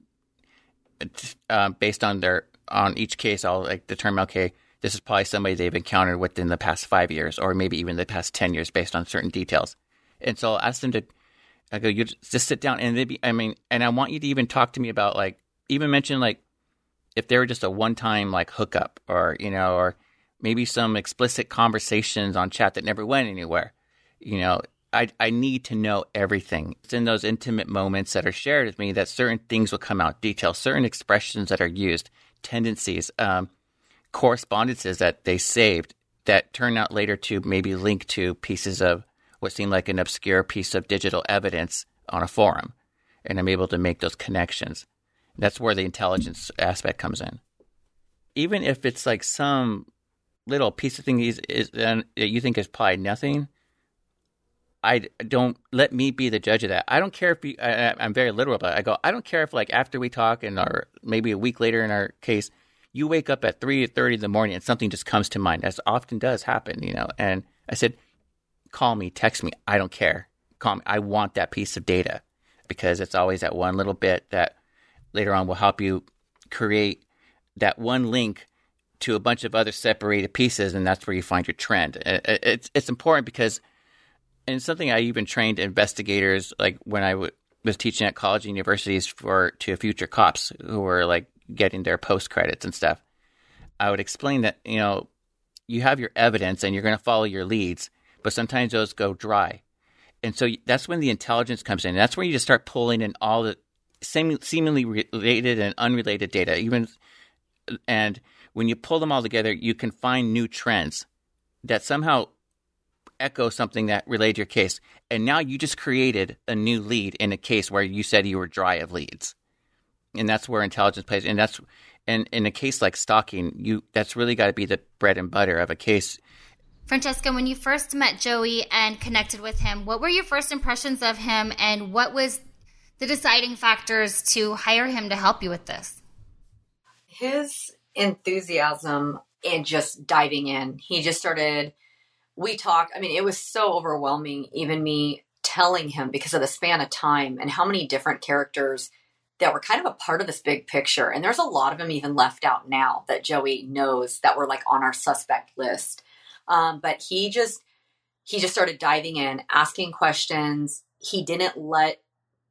uh, based on their, on each case, I'll like determine, okay, this is probably somebody they've encountered within the past five years or maybe even the past ten years based on certain details. And so I'll ask them to, I go, you just sit down and maybe, I mean, and I want you to even talk to me about like, even mention like, if they were just a one-time like hookup or, you know, or maybe some explicit conversations on chat that never went anywhere. You know, I I need to know everything. It's in those intimate moments that are shared with me that certain things will come out, details, certain expressions that are used, tendencies, um, correspondences that they saved that turn out later to maybe link to pieces of what seemed like an obscure piece of digital evidence on a forum. And I'm able to make those connections. That's where the intelligence aspect comes in. Even if it's like some little piece of thing is, is that you think is probably nothing, I don't let me be the judge of that. I don't care if you, I, I'm very literal about it. I go, I don't care if like after we talk and or maybe a week later in our case, you wake up at three thirty in the morning and something just comes to mind, as often does happen, you know. And I said, call me, text me. I don't care. Call me. I want that piece of data, because it's always that one little bit that later on will help you create that one link to a bunch of other separated pieces, and that's where you find your trend. It's it's important because, and it's something I even trained investigators, like when I w- was teaching at college and universities for to future cops who were like getting their post credits and stuff. I would explain that, you know, you have your evidence and you're going to follow your leads, but sometimes those go dry. And so that's when the intelligence comes in. That's when you just start pulling in all the seem- seemingly related and unrelated data. Even and when you pull them all together, you can find new trends that somehow echo something that related to your case. And now you just created a new lead in a case where you said you were dry of leads. And that's where intelligence plays. And that's and in a case like stalking, you that's really got to be the bread and butter of a case. Francesca, when you first met Joey and connected with him, what were your first impressions of him, and what was the deciding factors to hire him to help you with this? His enthusiasm and just diving in. He just started, we talked, I mean, it was so overwhelming, even me telling him, because of the span of time and how many different characters that were kind of a part of this big picture. And there's a lot of them even left out now that Joey knows that were like on our suspect list. Um, but he just, he just started diving in, asking questions. He didn't let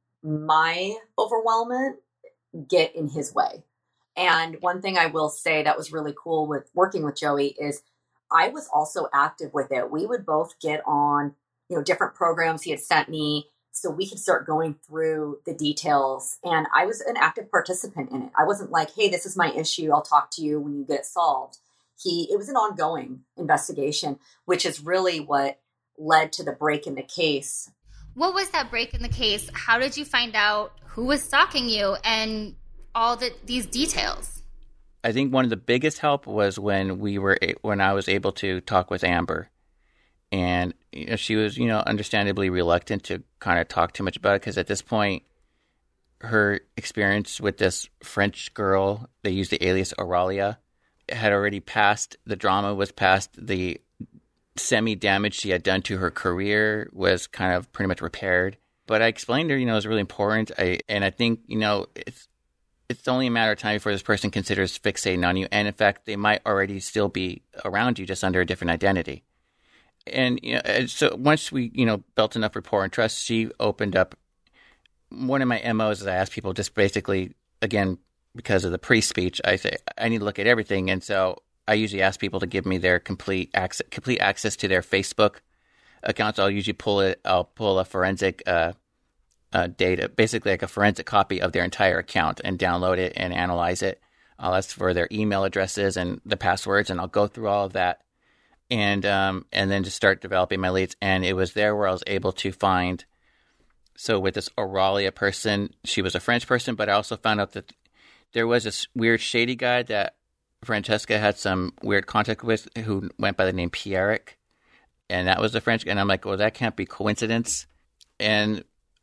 my overwhelmment get in his way. And one thing I will say that was really cool with working with Joey is I was also active with it. We would both get on, you know, different programs he had sent me so we could start going through the details. And I was an active participant in it. I wasn't like, hey, this is my issue, I'll talk to you when you get it solved. He, it was an ongoing investigation, which is really what led to the break in the case. What was that break in the case? How did you find out who was stalking you and all the, these details? I think one of the biggest help was when we were when I was able to talk with Amber, and you know, she was, you know, understandably reluctant to kind of talk too much about it because at this point, her experience with this French girl, they used the alias Auralia, had already passed. The drama was past. The semi-damage she had done to her career was kind of pretty much repaired. But I explained to her, you know, it was really important. I, and I think, you know, it's it's only a matter of time before this person considers fixating on you. And in fact, they might already still be around you just under a different identity. And you know, so once we, you know, built enough rapport and trust, she opened up. One of my M Os is I ask people just basically, again, because of the pre-speech, I say, I need to look at everything. And so I usually ask people to give me their complete access, complete access to their Facebook accounts. I'll usually pull it, I'll pull a forensic uh, uh, data, basically like a forensic copy of their entire account and download it and analyze it. I'll ask for their email addresses and the passwords, and I'll go through all of that. And, um, and then just start developing my leads. And it was there where I was able to find, so with this Auralia person, she was a French person, but I also found out that there was this weird shady guy that Francesca had some weird contact with who went by the name Pierrick. And that was the French guy. And I'm like, well, that can't be coincidence. And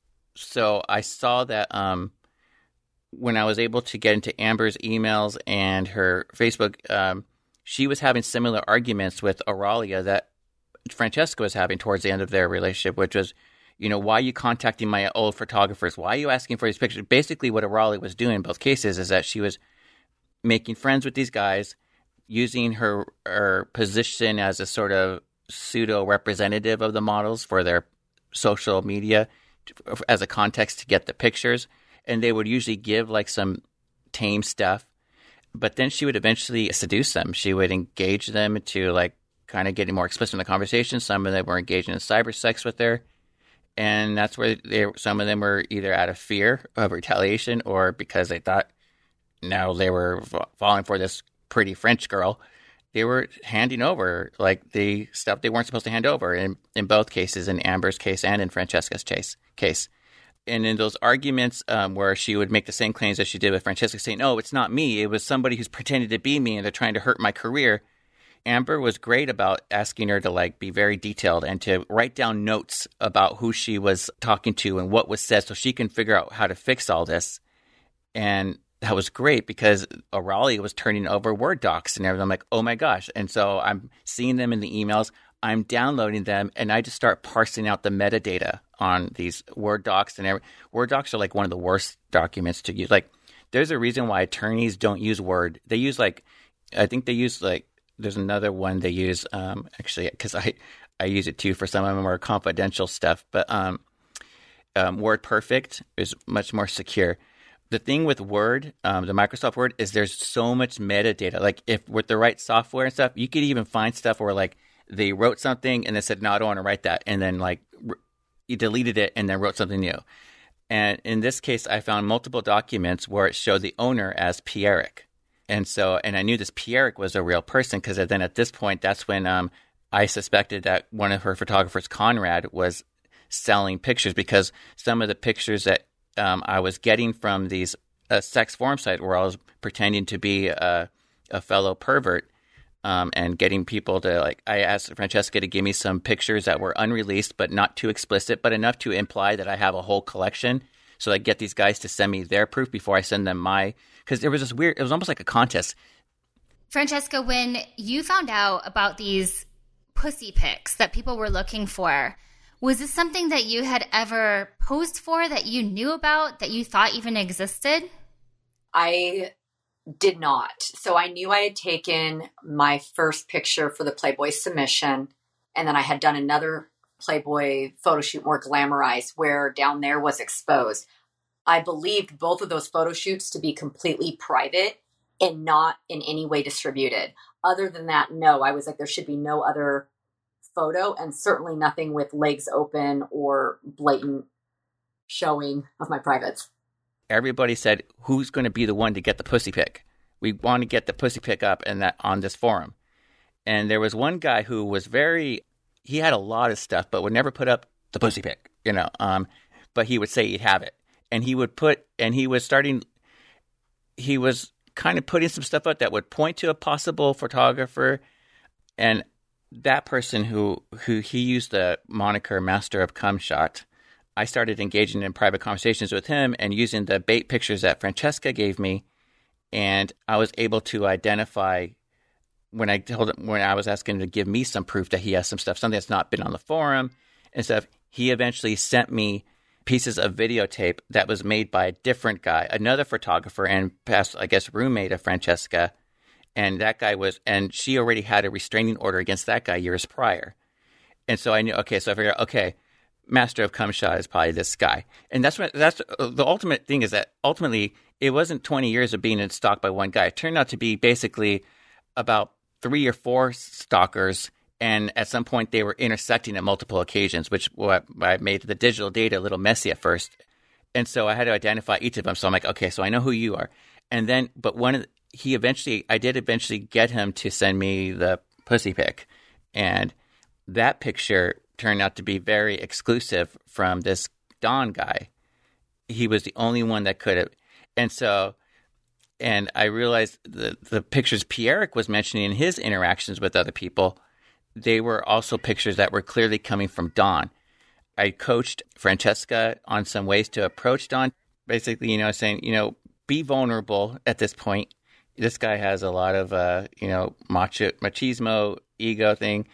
so I saw that um, when I was able to get into Amber's emails and her Facebook, um, she was having similar arguments with Auralia that Francesca was having towards the end of their relationship, which was, you know, why are you contacting my old photographers? Why are you asking for these pictures? Basically, what Auralia was doing in both cases is that she was making friends with these guys, using her, her position as a sort of pseudo-representative of the models for their social media as a context to get the pictures. And they would usually give like some tame stuff. But then she would eventually seduce them. She would engage them to like kind of getting more explicit in the conversation. Some of them were engaging in cyber sex with her. And that's where they, some of them were either out of fear of retaliation or because they thought now they were falling for this pretty French girl. They were handing over like the stuff they weren't supposed to hand over in, in both cases, in Amber's case and in Francesca's case. case. And in those arguments um, where she would make the same claims as she did with Francesca, saying, oh, it's not me. It was somebody who's pretending to be me and they're trying to hurt my career. Amber was great about asking her to like be very detailed and to write down notes about who she was talking to and what was said so she can figure out how to fix all this. And that was great because Auralia was turning over Word docs and everything. I'm like, oh my gosh. And so I'm seeing them in the emails. I'm downloading them and I just start parsing out the metadata on these Word docs. And every, Word docs are like one of the worst documents to use. Like there's a reason why attorneys don't use Word. They use like, I think they use like, there's another one they use um, actually because I, I use it too for some of them more confidential stuff. But um, um, WordPerfect is much more secure. The thing with Word, um, the Microsoft Word, is there's so much metadata. Like if with the right software and stuff, you could even find stuff where like they wrote something and then said, no, I don't want to write that. And then like he deleted it and then wrote something new. And in this case, I found multiple documents where it showed the owner as Pierrick. And so, and I knew this Pierrick was a real person because then at this point, that's when um, I suspected that one of her photographers, Conrad, was selling pictures because some of the pictures that um, I was getting from these uh, sex forum site where I was pretending to be a, a fellow pervert um, and getting people to like, I asked Francesca to give me some pictures that were unreleased, but not too explicit, but enough to imply that I have a whole collection. So I get these guys to send me their proof before I send them my, because there was this weird, it was almost like a contest. Francesca, when you found out about these pussy pics that people were looking for, was this something that you had ever posed for, that you knew about, that you thought even existed? I did not. So I knew I had taken my first picture for the Playboy submission, and then I had done another Playboy photo shoot, more glamorized, where down there was exposed. I believed both of those photo shoots to be completely private and not in any way distributed. Other than that, no, I was like, there should be no other photo and certainly nothing with legs open or blatant showing of my privates. Everybody said, who's going to be the one to get the pussy pic? We want to get the pussy pic up and that on this forum. And there was one guy who was very, he had a lot of stuff, but would never put up the pussy pic, you know, um, but he would say he'd have it. And he would put, and he was starting, he was kind of putting some stuff out that would point to a possible photographer. And that person who, who he used the moniker Master of Cum Shot, I started engaging in private conversations with him and using the bait pictures that Francesca gave me. And I was able to identify when I told him, when I was asking him to give me some proof that he has some stuff, something that's not been on the forum and stuff. He eventually sent me pieces of videotape that was made by a different guy, another photographer and past, I guess, roommate of Francesca. And that guy was, and she already had a restraining order against that guy years prior. And so I knew, okay, so I figured, okay, Master of Cum Shot is probably this guy. And that's what, that's the ultimate thing is that ultimately it wasn't twenty years of being stalked by one guy. It turned out to be basically about three or four stalkers. And at some point they were intersecting at multiple occasions, which what I made the digital data a little messy at first. And so I had to identify each of them. So I'm like, okay, so I know who you are. And then, but one of the, he eventually, I did eventually get him to send me the pussy pic. And that picture turned out to be very exclusive from this Don guy. He was the only one that could have. And so, and I realized the, the pictures Pierrick was mentioning in his interactions with other people, they were also pictures that were clearly coming from Don. I coached Francesca on some ways to approach Don. Basically, you know, saying, you know, be vulnerable at this point. This guy has a lot of, uh, you know, macho, machismo, ego thing.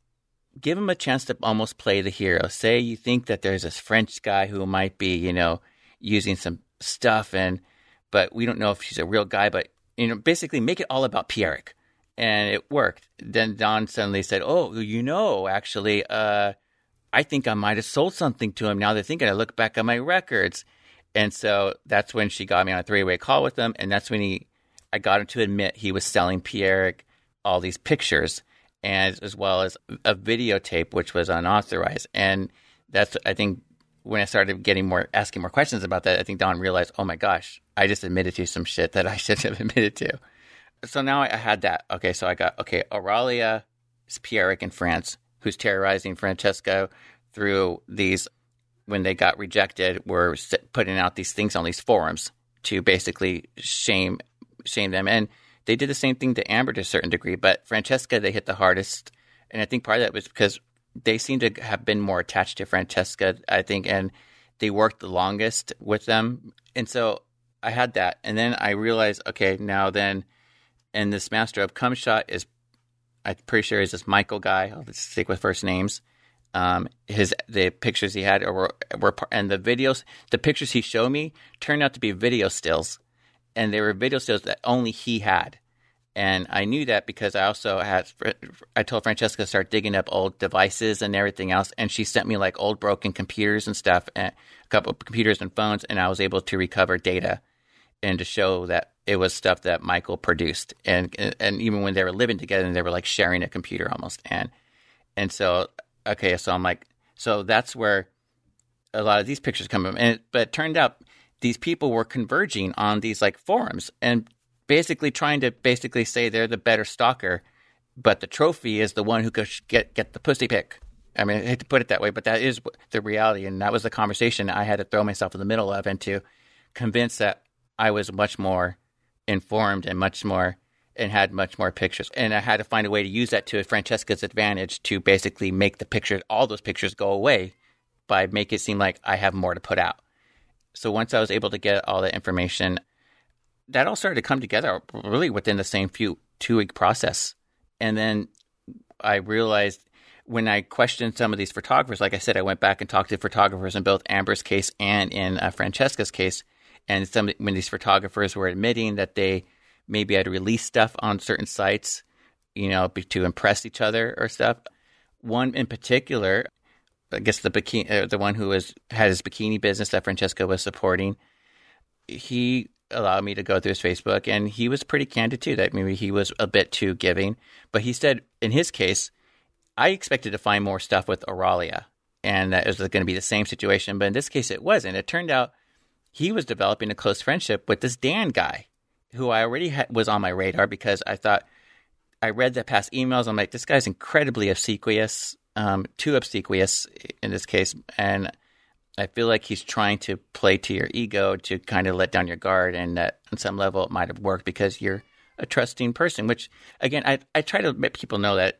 Give him a chance to almost play the hero. Say you think that there's this French guy who might be, you know, using some stuff, and but we don't know if he's a real guy. But, you know, basically make it all about Pierrick. And it worked. Then Don suddenly said, oh, you know, actually, uh, I think I might have sold something to him. Now they're thinking, I look back at my records. And so that's when she got me on a three-way call with him. And that's when he, I got him to admit he was selling Pierrick all these pictures, and as well as a videotape, which was unauthorized. And that's, I think, when I started getting more, asking more questions about that, I think Don realized, oh my gosh, I just admitted to some shit that I shouldn't have admitted to. So now I had that. Okay, so I got, okay, Auralia is Pierrick in France, who's terrorizing Francesca through these, when they got rejected, were putting out these things on these forums to basically shame shame them. And they did the same thing to Amber to a certain degree, but Francesca, they hit the hardest. And I think part of that was because they seem to have been more attached to Francesca, I think, and they worked the longest with them. And so I had that. And then I realized, okay, now then, and this Master of Cum Shot is, I'm pretty sure is this Michael guy. I'll just stick with first names. Um, his the pictures he had were, were and the videos, the pictures he showed me turned out to be video stills, and they were video stills that only he had. And I knew that because I also had, I told Francesca to start digging up old devices and everything else, and she sent me like old broken computers and stuff, and a couple of computers and phones, and I was able to recover data and to show that it was stuff that Michael produced. And and even when they were living together, and they were like sharing a computer almost. And And so, okay, so I'm like, so that's where a lot of these pictures come from. And, but it turned out these people were converging on these like forums and basically trying to basically say they're the better stalker, but the trophy is the one who could get, get the pussy pic. I mean, I hate to put it that way, but that is the reality. And that was the conversation I had to throw myself in the middle of and to convince that I was much more informed and much more and had much more pictures. And I had to find a way to use that to Francesca's advantage to basically make the pictures, all those pictures go away by make it seem like I have more to put out. So once I was able to get all the information, that all started to come together really within the same few two-week process. And then I realized when I questioned some of these photographers, like I said, I went back and talked to photographers in both Amber's case and in uh, Francesca's case. And some when these photographers were admitting that they maybe had released stuff on certain sites, you know, to impress each other or stuff. One in particular, I guess the bikini, uh, the one who was had his bikini business that Francesca was supporting, he allowed me to go through his Facebook, and he was pretty candid too that maybe he was a bit too giving. But he said in his case, I expected to find more stuff with Auralia, and that it was going to be the same situation. But in this case, it wasn't. It turned out he was developing a close friendship with this Dan guy, who I already ha- was on my radar because I thought I read the past emails. I'm like, this guy's incredibly obsequious, um, too obsequious in this case, and I feel like he's trying to play to your ego to kind of let down your guard, and that on some level it might have worked because you're a trusting person. Which again, I I try to let people know that.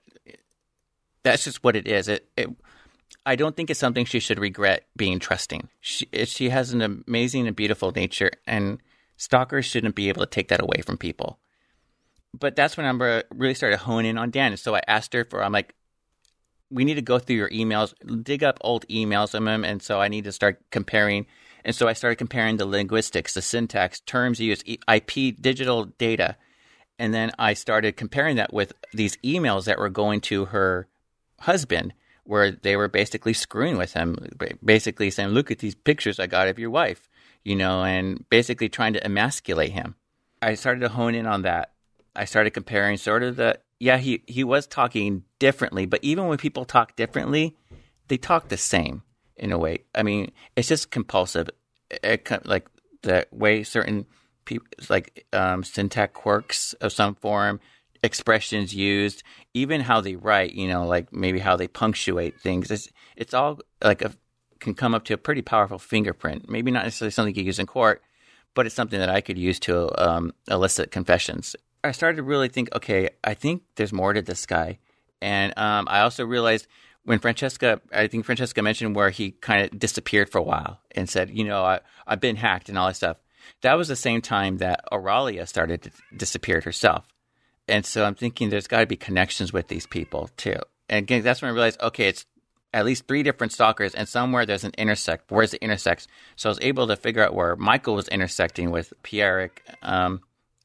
That's just what it is. It, it, I don't think it's something she should regret being trusting. She, she has an amazing and beautiful nature, and stalkers shouldn't be able to take that away from people. But that's when I really started honing in on Dan. And so I asked her for, I'm like, we need to go through your emails, dig up old emails from him. And so I need to start comparing. And so I started comparing the linguistics, the syntax, terms used, I P, digital data. And then I started comparing that with these emails that were going to her husband, where they were basically screwing with him, basically saying, look at these pictures I got of your wife, you know, and basically trying to emasculate him. I started to hone in on that. I started comparing sort of the, yeah, he, he was talking differently, but even when people talk differently, they talk the same in a way. I mean, it's just compulsive. It, it, like the way certain people, like um, syntax quirks of some form, expressions used, even how they write, you know, like maybe how they punctuate things. It's it's all like a can come up to a pretty powerful fingerprint. Maybe not necessarily something you use in court, but it's something that I could use to um, elicit confessions. I started to really think, okay, I think there's more to this guy. And um, I also realized when Francesca, I think Francesca mentioned where he kind of disappeared for a while and said, you know, I, I've been hacked and all that stuff. That was the same time that Auralia started to disappear herself. And so I'm thinking there's got to be connections with these people too. And again, that's when I realized, okay, it's at least three different stalkers, and somewhere there's an intersect. Where's the intersect? So I was able to figure out where Michael was intersecting with Pierrick. Um,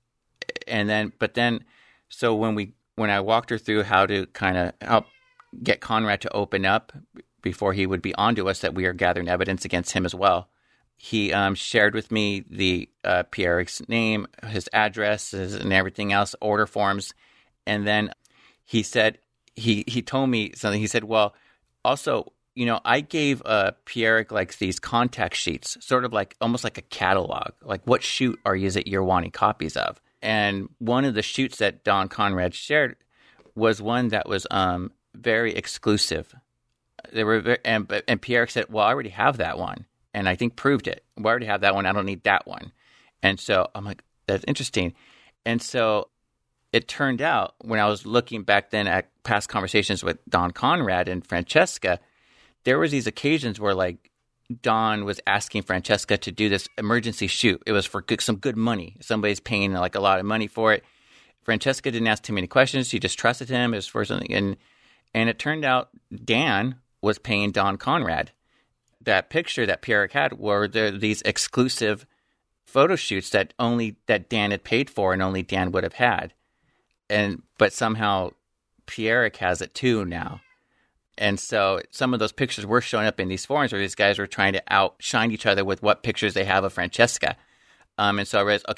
and then, but then, so when we, when I walked her through how to kind of help get Conrad to open up before he would be onto us that we are gathering evidence against him as well, he um, shared with me the uh, Pierrick's name, his address, and everything else, order forms. And then he said, he, he told me something. He said, well, also, you know, I gave uh, Pierrick like these contact sheets, sort of like almost like a catalog. Like, what shoot are you, is it you're wanting copies of? And one of the shoots that Don Conrad shared was one that was um, very exclusive. They were very, and, and Pierrick said, well, I already have that one. And I think proved it. We already have that one. I don't need that one. And so I'm like, that's interesting. And so it turned out when I was looking back then at past conversations with Don Conrad and Francesca, there was these occasions where like Don was asking Francesca to do this emergency shoot. It was for good, some good money. Somebody's paying like a lot of money for it. Francesca didn't ask too many questions. She just trusted him. It was for something. And, and it turned out Dan was paying Don Conrad. That picture that Pierrick had were there these exclusive photo shoots that only that Dan had paid for and only Dan would have had. And but somehow Pierrick has it too now. And so some of those pictures were showing up in these forums where these guys were trying to outshine each other with what pictures they have of Francesca. Um, and so I realized, okay,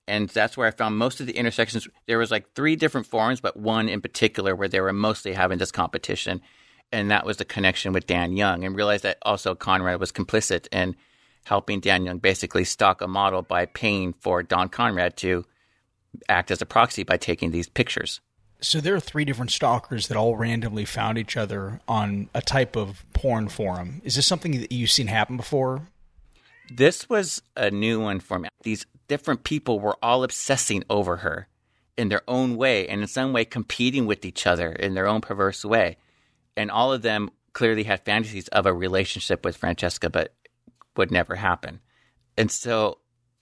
And that's where I found most of the intersections. There was like three different forums, but one in particular where they were mostly having this competition. And that was the connection with Dan Young, and realized that also Conrad was complicit in helping Dan Young basically stalk a model by paying for Don Conrad to act as a proxy by taking these pictures. So there are three different stalkers that all randomly found each other on a type of porn forum. Is this something that you've seen happen before? This was a new one for me. These different people were all obsessing over her in their own way, and in some way competing with each other in their own perverse way. And all of them clearly had fantasies of a relationship with Francesca, but would never happen. And so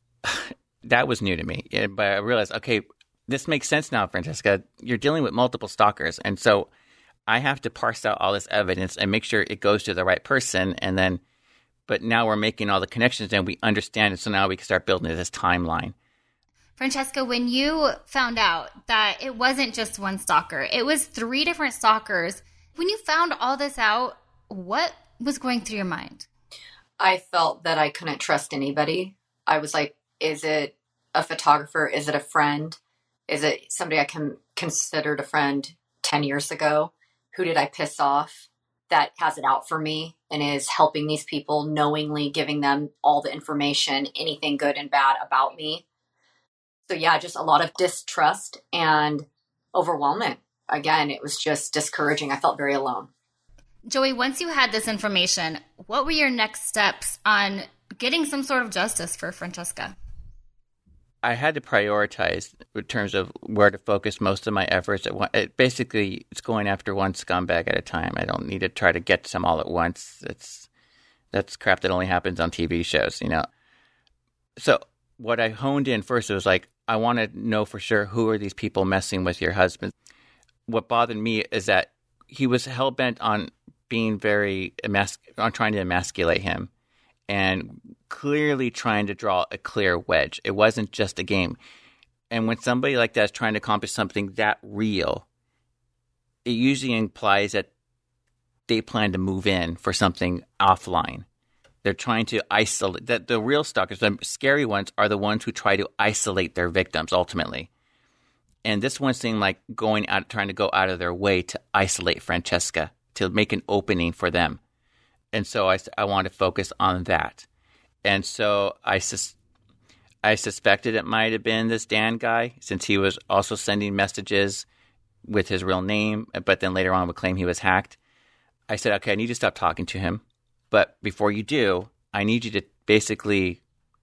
that was new to me. But I realized, okay, this makes sense now, Francesca. You're dealing with multiple stalkers. And so I have to parse out all this evidence and make sure it goes to the right person. And then, but now we're making all the connections and we understand it. So now we can start building this timeline. Francesca, when you found out that it wasn't just one stalker, it was three different stalkers. When you found all this out, what was going through your mind? I felt that I couldn't trust anybody. I was like, is it a photographer? Is it a friend? Is it somebody I can considered a friend ten years ago? Who did I piss off that has it out for me and is helping these people, knowingly giving them all the information, anything good and bad about me? So yeah, just a lot of distrust and overwhelming. Again, it was just discouraging. I felt very alone. Joey, once you had this information, what were your next steps on getting some sort of justice for Francesca? I had to prioritize in terms of where to focus most of my efforts. It basically, it's going after one scumbag at a time. I don't need to try to get to them all at once. It's that's crap that only happens on T V shows, you know. So what I honed in first was like, I want to know for sure, who are these people messing with your husband? What bothered me is that he was hell-bent on being very emas- on trying to emasculate him and clearly trying to draw a clear wedge. It wasn't just a game. And when somebody like that is trying to accomplish something that real, it usually implies that they plan to move in for something offline. They're trying to isolate that. The real stalkers, the scary ones, are the ones who try to isolate their victims ultimately. And this one seemed like going out, trying to go out of their way to isolate Francesca, to make an opening for them. And so I, I wanted to focus on that. And so I, sus- I suspected it might have been this Dan guy, since he was also sending messages with his real name, but then later on would claim he was hacked. I said, okay, I need to stop talking to him. But before you do, I need you to basically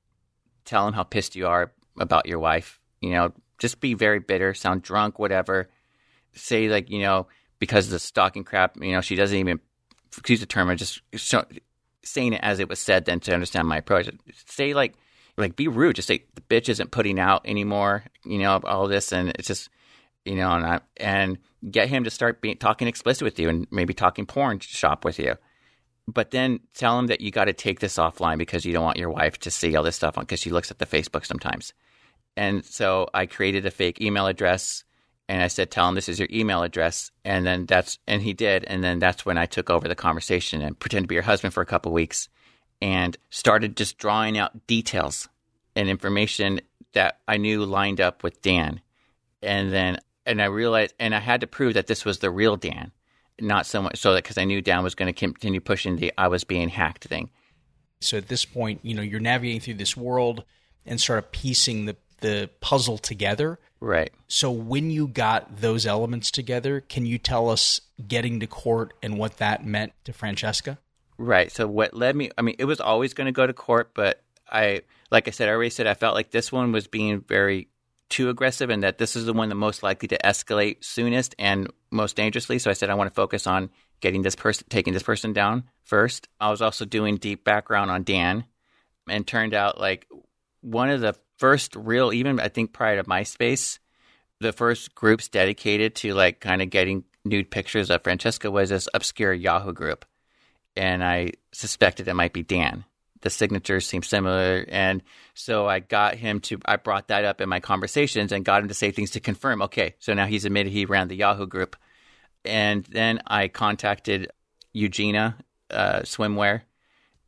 tell him how pissed you are about your wife. You know, just be very bitter, sound drunk, whatever. Say like, you know, because of the stalking crap, you know, she doesn't even, excuse the term, I'm just so, saying it as it was said then to understand my approach. Say like, like be rude. Just say the bitch isn't putting out anymore, you know, all this. And it's just, you know, and, I, and get him to start being, talking explicit with you and maybe talking porn shop with you. But then tell him that you got to take this offline because you don't want your wife to see all this stuff on, because she looks at the Facebook sometimes. And so I created a fake email address and I said, tell him this is your email address. And then that's, and he did. And then that's when I took over the conversation and pretended to be your husband for a couple of weeks and started just drawing out details and information that I knew lined up with Dan. And then, and I realized, and I had to prove that this was the real Dan. Not so much so that because I knew Dan was going to continue pushing the I was being hacked thing. So at this point, you know, you're navigating through this world and sort of piecing the, the puzzle together. Right. So when you got those elements together, can you tell us getting to court and what that meant to Francesca? Right. So what led me, I mean, it was always going to go to court, but I, like I said, I already said, I felt like this one was being very too aggressive and that this is the one that most likely to escalate soonest and most dangerously. So I said, I want to focus on getting this person, taking this person down first. I was also doing deep background on Dan, and turned out like one of the first real, even I think prior to MySpace, the first groups dedicated to like kind of getting nude pictures of Francesca was this obscure Yahoo group. And I suspected it might be Dan. The signatures seem similar. And so I got him to, I brought that up in my conversations and got him to say things to confirm. Okay, so now he's admitted he ran the Yahoo group. And then I contacted Eugenia uh, Swimwear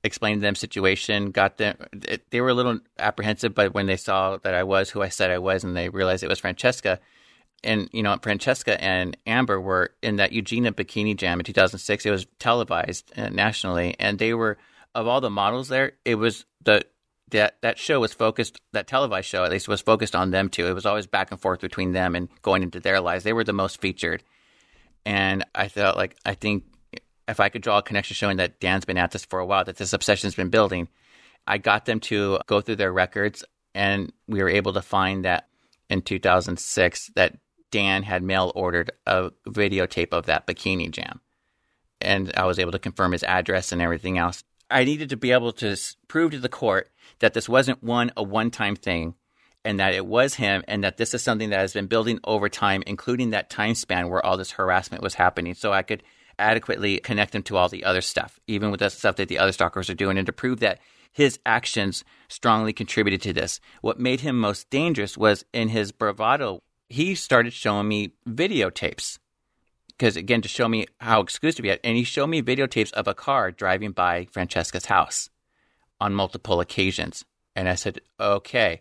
explained to them situation, got them, it, they were a little apprehensive, but when they saw that I was who I said I was and they realized it was Francesca, and, you know, Francesca and Amber were in that Eugenia Bikini Jam in two thousand six. It was televised uh, nationally, and they were, of all the models there, it was the, that that show was focused, that televised show at least was focused on them too. It was always back and forth between them and going into their lives. They were the most featured. And I felt like, I think if I could draw a connection showing that Dan's been at this for a while, that this obsession's been building, I got them to go through their records, and we were able to find that in two thousand six that Dan had mail ordered a videotape of that Bikini Jam. And I was able to confirm his address and everything else. I needed to be able to prove to the court that this wasn't one, a one-time thing, and that it was him, and that this is something that has been building over time, including that time span where all this harassment was happening. So I could adequately connect him to all the other stuff, even with the stuff that the other stalkers are doing, and to prove that his actions strongly contributed to this. What made him most dangerous was in his bravado. He started showing me videotapes because, again, to show me how exclusive he had. And he showed me videotapes of a car driving by Francesca's house on multiple occasions. And I said, okay,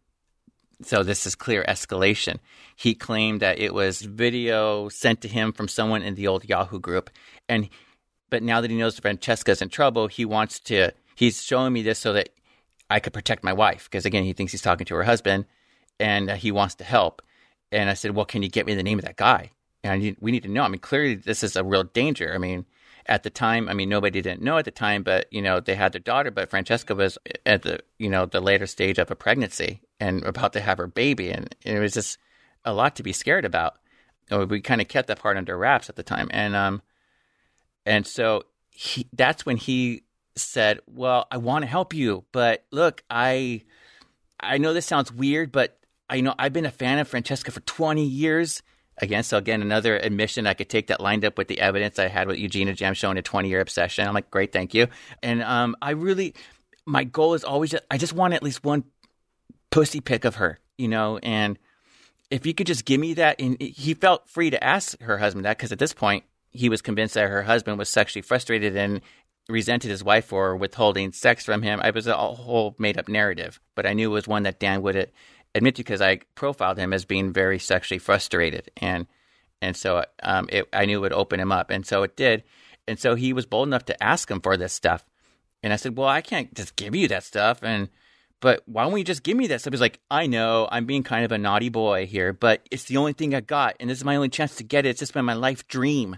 so this is clear escalation. He claimed that it was video sent to him from someone in the old Yahoo group. And but now that he knows Francesca's in trouble, he wants to, he's showing me this so that I could protect my wife. Because, again, he thinks he's talking to her husband, and uh, he wants to help. And I said, well, can you get me the name of that guy? And I need, we need to know. I mean, clearly this is a real danger. I mean, at the time, I mean, nobody didn't know at the time, but, you know, they had their daughter, but Francesca was at the, you know, the later stage of a pregnancy and about to have her baby. And it was just a lot to be scared about. We kind of kept that part under wraps at the time. And, um, and so he, that's when he said, well, I want to help you, but look, I, I know this sounds weird, but I know I've been a fan of Francesca for twenty years. Again, so again, another admission I could take that lined up with the evidence I had with Eugenia Jam showing a twenty-year obsession. I'm like, great, thank you. And um, I really, my goal is always, just, I just want at least one pussy pic of her, you know, and if you could just give me that. And he felt free to ask her husband that, because at this point, he was convinced that her husband was sexually frustrated and resented his wife for withholding sex from him. It was a whole made-up narrative, but I knew it was one that Dan would admit to, because I profiled him as being very sexually frustrated, and and so um, it, I knew it would open him up, and so it did, and so he was bold enough to ask him for this stuff, and I said, well, I can't just give you that stuff, and but why don't you just give me that stuff? He's like, I know, I'm being kind of a naughty boy here, but it's the only thing I got, and this is my only chance to get it. It's just been my life dream.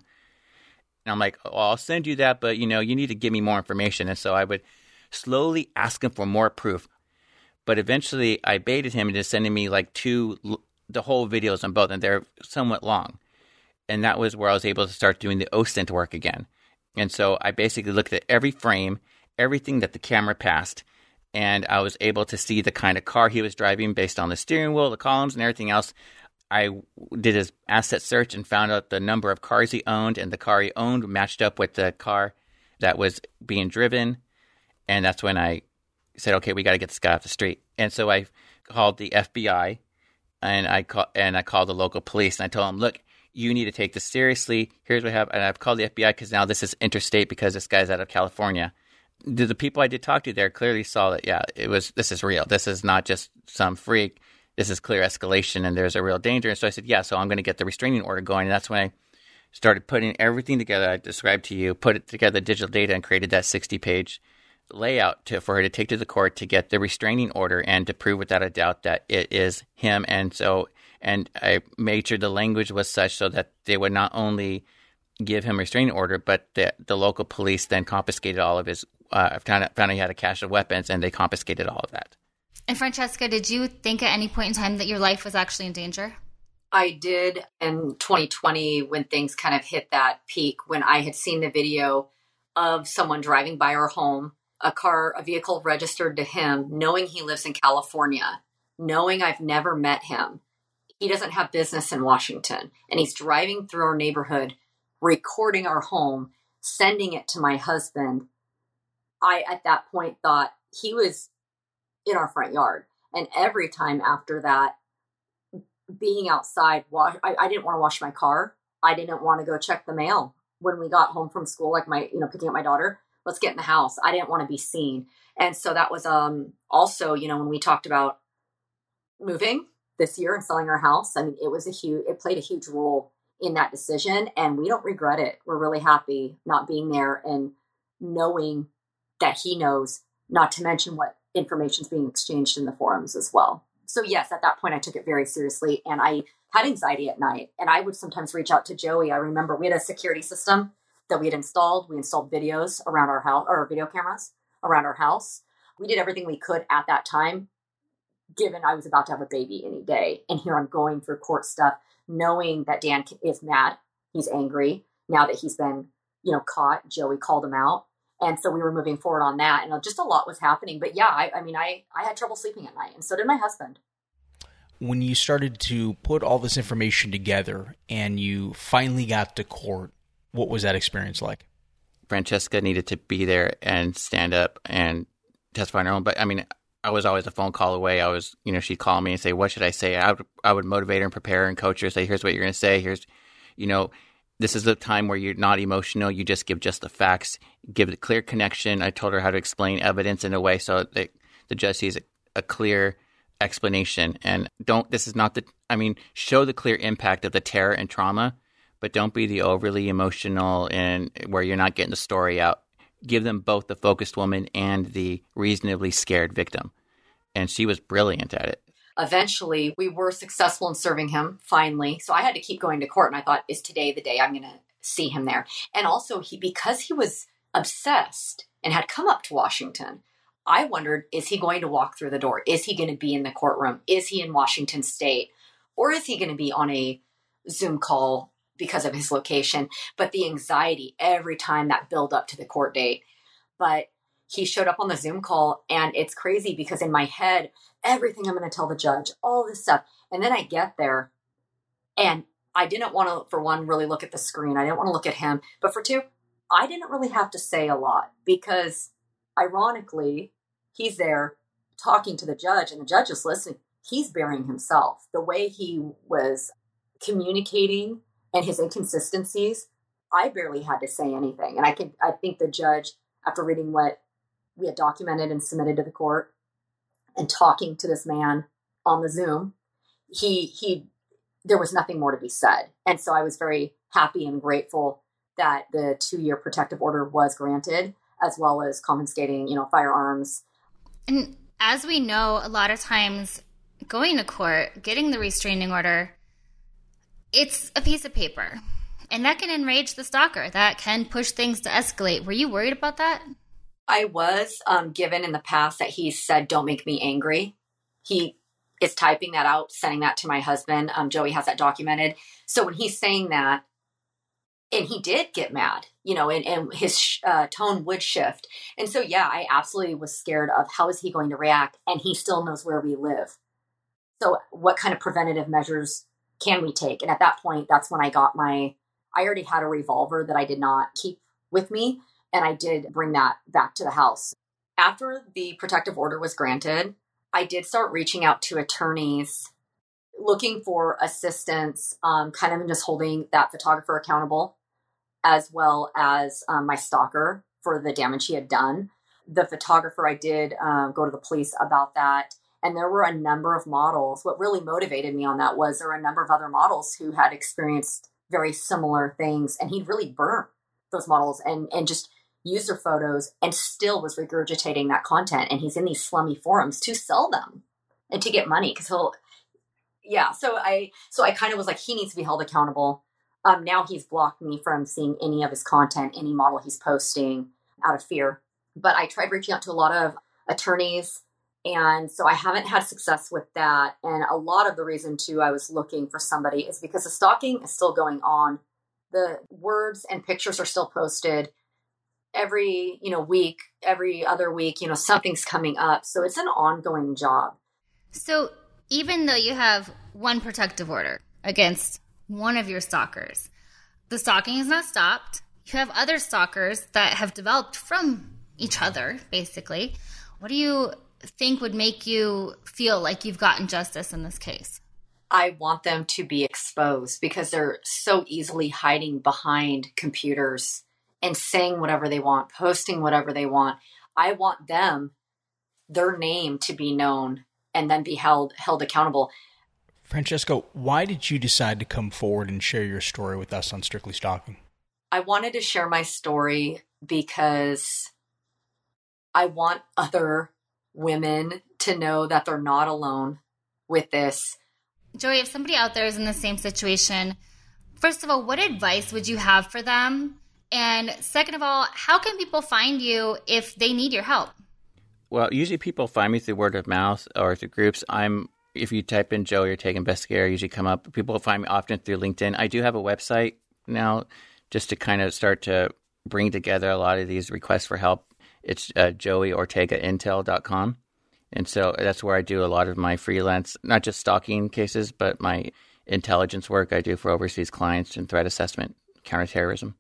And I'm like, well, I'll send you that, but you know, you need to give me more information, and so I would slowly ask him for more proof. But eventually I baited him into sending me like two, the whole videos on both, and they're somewhat long. And that was where I was able to start doing the O S I N T work again. And so I basically looked at every frame, everything that the camera passed, and I was able to see the kind of car he was driving based on the steering wheel, the columns, and everything else. I did his asset search and found out the number of cars he owned, and the car he owned matched up with the car that was being driven. And that's when I said, okay, we got to get this guy off the street. And so I called the F B I, and I call, and I called the local police, and I told them, look, you need to take this seriously. Here's what I have. And I've called the F B I because now this is interstate, because this guy's out of California. The, the people I did talk to there clearly saw that, yeah, it was, this is real. This is not just some freak. This is clear escalation, and there's a real danger. And so I said, yeah, so I'm going to get the restraining order going. And that's when I started putting everything together I described to you, put it together, digital data, and created that sixty-page layout to, for her to take to the court to get the restraining order and to prove without a doubt that it is him. And so, and I made sure the language was such so that they would not only give him a restraining order, but the, the local police then confiscated all of his, uh, found out, found out he had a cache of weapons, and they confiscated all of that. And Francesca, did you think at any point in time that your life was actually in danger? I did in twenty twenty, when things kind of hit that peak, when I had seen the video of someone driving by our home, a car, a vehicle registered to him, knowing he lives in California, knowing I've never met him. He doesn't have business in Washington, and he's driving through our neighborhood, recording our home, sending it to my husband. I, at that point, thought he was in our front yard. And every time after that, being outside, wash, I, I didn't want to wash my car. I didn't want to go check the mail when we got home from school, like my, you know, picking up my daughter. let's get in the house. I didn't want to be seen. And so that was um, also, you know, when we talked about moving this year and selling our house, I mean, it was a huge, it played a huge role in that decision, and we don't regret it. We're really happy not being there and knowing that he knows, not to mention what information is being exchanged in the forums as well. So yes, at that point I took it very seriously, and I had anxiety at night, and I would sometimes reach out to Joey. I remember we had a security system that we had installed. We installed videos around our house, or video cameras around our house. We did everything we could at that time, given I was about to have a baby any day. And here I'm going through court stuff, knowing that Dan is mad. He's angry now that he's been, you know, caught. Joey called him out. And so we were moving forward on that. And just a lot was happening. But yeah, I, I mean, I, I had trouble sleeping at night. And so did my husband. When you started to put all this information together and you finally got to court, what was that experience like? Francesca needed to be there and stand up and testify on her own. But I mean, I was always a phone call away. I was, you know, she'd call me and say, what should I say? I would, I would motivate her and prepare her and coach her, say, here's what you're going to say. Here's, you know, this is the time where you're not emotional. You just give just the facts, give a clear connection. I told her how to explain evidence in a way so that the judge sees a, a clear explanation. And don't, this is not the, I mean, show the clear impact of the terror and trauma, but don't be the overly emotional and where you're not getting the story out. Give them both the focused woman and the reasonably scared victim. And she was brilliant at it. Eventually, we were successful in serving him, finally. So I had to keep going to court. And I thought, is today the day I'm going to see him there? And also, he because he was obsessed and had come up to Washington, I wondered, is he going to walk through the door? Is he going to be in the courtroom? Is he in Washington State? Or is he going to be on a Zoom call because of his location? But the anxiety every time that build up to the court date. But he showed up on the Zoom call, and it's crazy because in my head, everything I'm going to tell the judge, all this stuff. And then I get there, and I didn't want to, for one, really look at the screen. I didn't want to look at him. But for two, I didn't really have to say a lot because ironically, he's there talking to the judge, and the judge is listening. He's burying himself. The way he was communicating and his inconsistencies, I barely had to say anything. And I could, I think the judge, after reading what we had documented and submitted to the court and talking to this man on the Zoom, he, he, there was nothing more to be said. And so I was very happy and grateful that the two-year protective order was granted, as well as confiscating, you know, firearms. And as we know, a lot of times going to court, getting the restraining order, it's a piece of paper. And that can enrage the stalker. That can push things to escalate. Were you worried about that? I was, um, given in the past that he said, don't make me angry. He is typing that out, sending that to my husband. Um, Joey has that documented. So when he's saying that, and he did get mad, you know, and, and his sh- uh, tone would shift. And so, yeah, I absolutely was scared of how is he going to react? And he still knows where we live. So what kind of preventative measures can we take? And at that point, that's when I got my, I already had a revolver that I did not keep with me. And I did bring that back to the house. After the protective order was granted, I did start reaching out to attorneys looking for assistance, um, kind of just holding that photographer accountable, as well as um, my stalker for the damage he had done. The photographer, I did um, go to the police about that. And there were a number of models. What really motivated me on that was there were a number of other models who had experienced very similar things. And he'd really burnt those models and, and just used their photos and still was regurgitating that content. And he's in these slummy forums to sell them and to get money. Because he'll, yeah. So I, so I kind of was like, he needs to be held accountable. Um, now he's blocked me from seeing any of his content, any model he's posting out of fear. But I tried reaching out to a lot of attorneys. And so I haven't had success with that. And a lot of the reason, too, I was looking for somebody is because the stalking is still going on. The words and pictures are still posted every, you know, week, every other week, you know, something's coming up. So it's an ongoing job. So even though you have one protective order against one of your stalkers, the stalking is not stopped. You have other stalkers that have developed from each other, basically. What do you think would make you feel like you've gotten justice in this case? I want them to be exposed because they're so easily hiding behind computers and saying whatever they want, posting whatever they want. I want them, their name to be known and then be held held accountable. Francesca, why did you decide to come forward and share your story with us on Strictly Stalking? I wanted to share my story because I want other women to know that they're not alone with this. Joey, if somebody out there is in the same situation, first of all, what advice would you have for them? And second of all, how can people find you if they need your help? Well, usually people find me through word of mouth or through groups. I'm If you type in Joey or Tega Investigator, I usually come up. People find me often through LinkedIn. I do have a website now just to kind of start to bring together a lot of these requests for help. It's uh, joey ortega intel dot com. And so that's where I do a lot of my freelance, not just stalking cases, but my intelligence work I do for overseas clients and threat assessment, counterterrorism.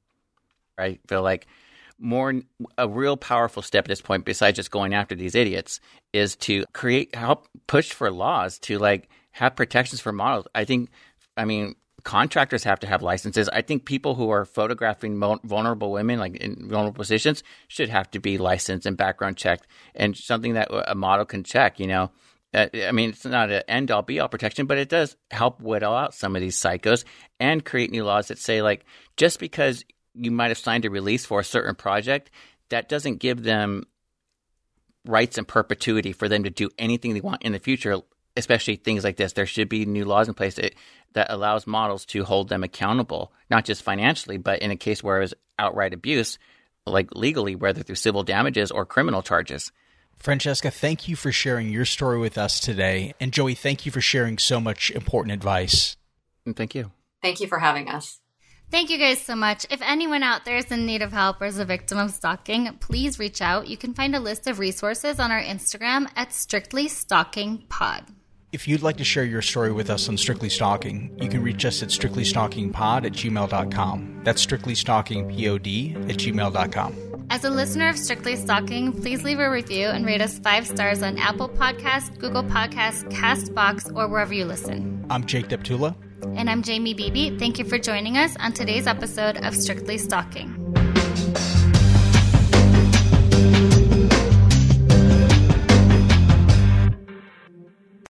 I feel like more a real powerful step at this point, besides just going after these idiots, is to create, help push for laws to like have protections for models. I think, I mean, contractors have to have licenses. I think people who are photographing vulnerable women, like in vulnerable positions, should have to be licensed and background checked, and something that a model can check, you know. Uh, I mean, it's not an end-all, be-all protection, but it does help whittle out some of these psychos and create new laws that say, like, just because you might have signed a release for a certain project, that doesn't give them rights in perpetuity for them to do anything they want in the future, especially things like this. There should be new laws in place that, that allows models to hold them accountable, not just financially, but in a case where it was outright abuse, like legally, whether through civil damages or criminal charges. Francesca, thank you for sharing your story with us today. And Joey, thank you for sharing so much important advice. And thank you. Thank you for having us. Thank you guys so much. If anyone out there is in need of help or is a victim of stalking, please reach out. You can find a list of resources on our Instagram at Strictly Stalking Pod. If you'd like to share your story with us on Strictly Stalking, you can reach us at strictly stalking pod at gmail dot com. That's strictly stalking pod at gmail dot com. As a listener of Strictly Stalking, please leave a review and rate us five stars on Apple Podcasts, Google Podcasts, CastBox, or wherever you listen. I'm Jake Deptula. And I'm Jamie Beebe. Thank you for joining us on today's episode of Strictly Stalking.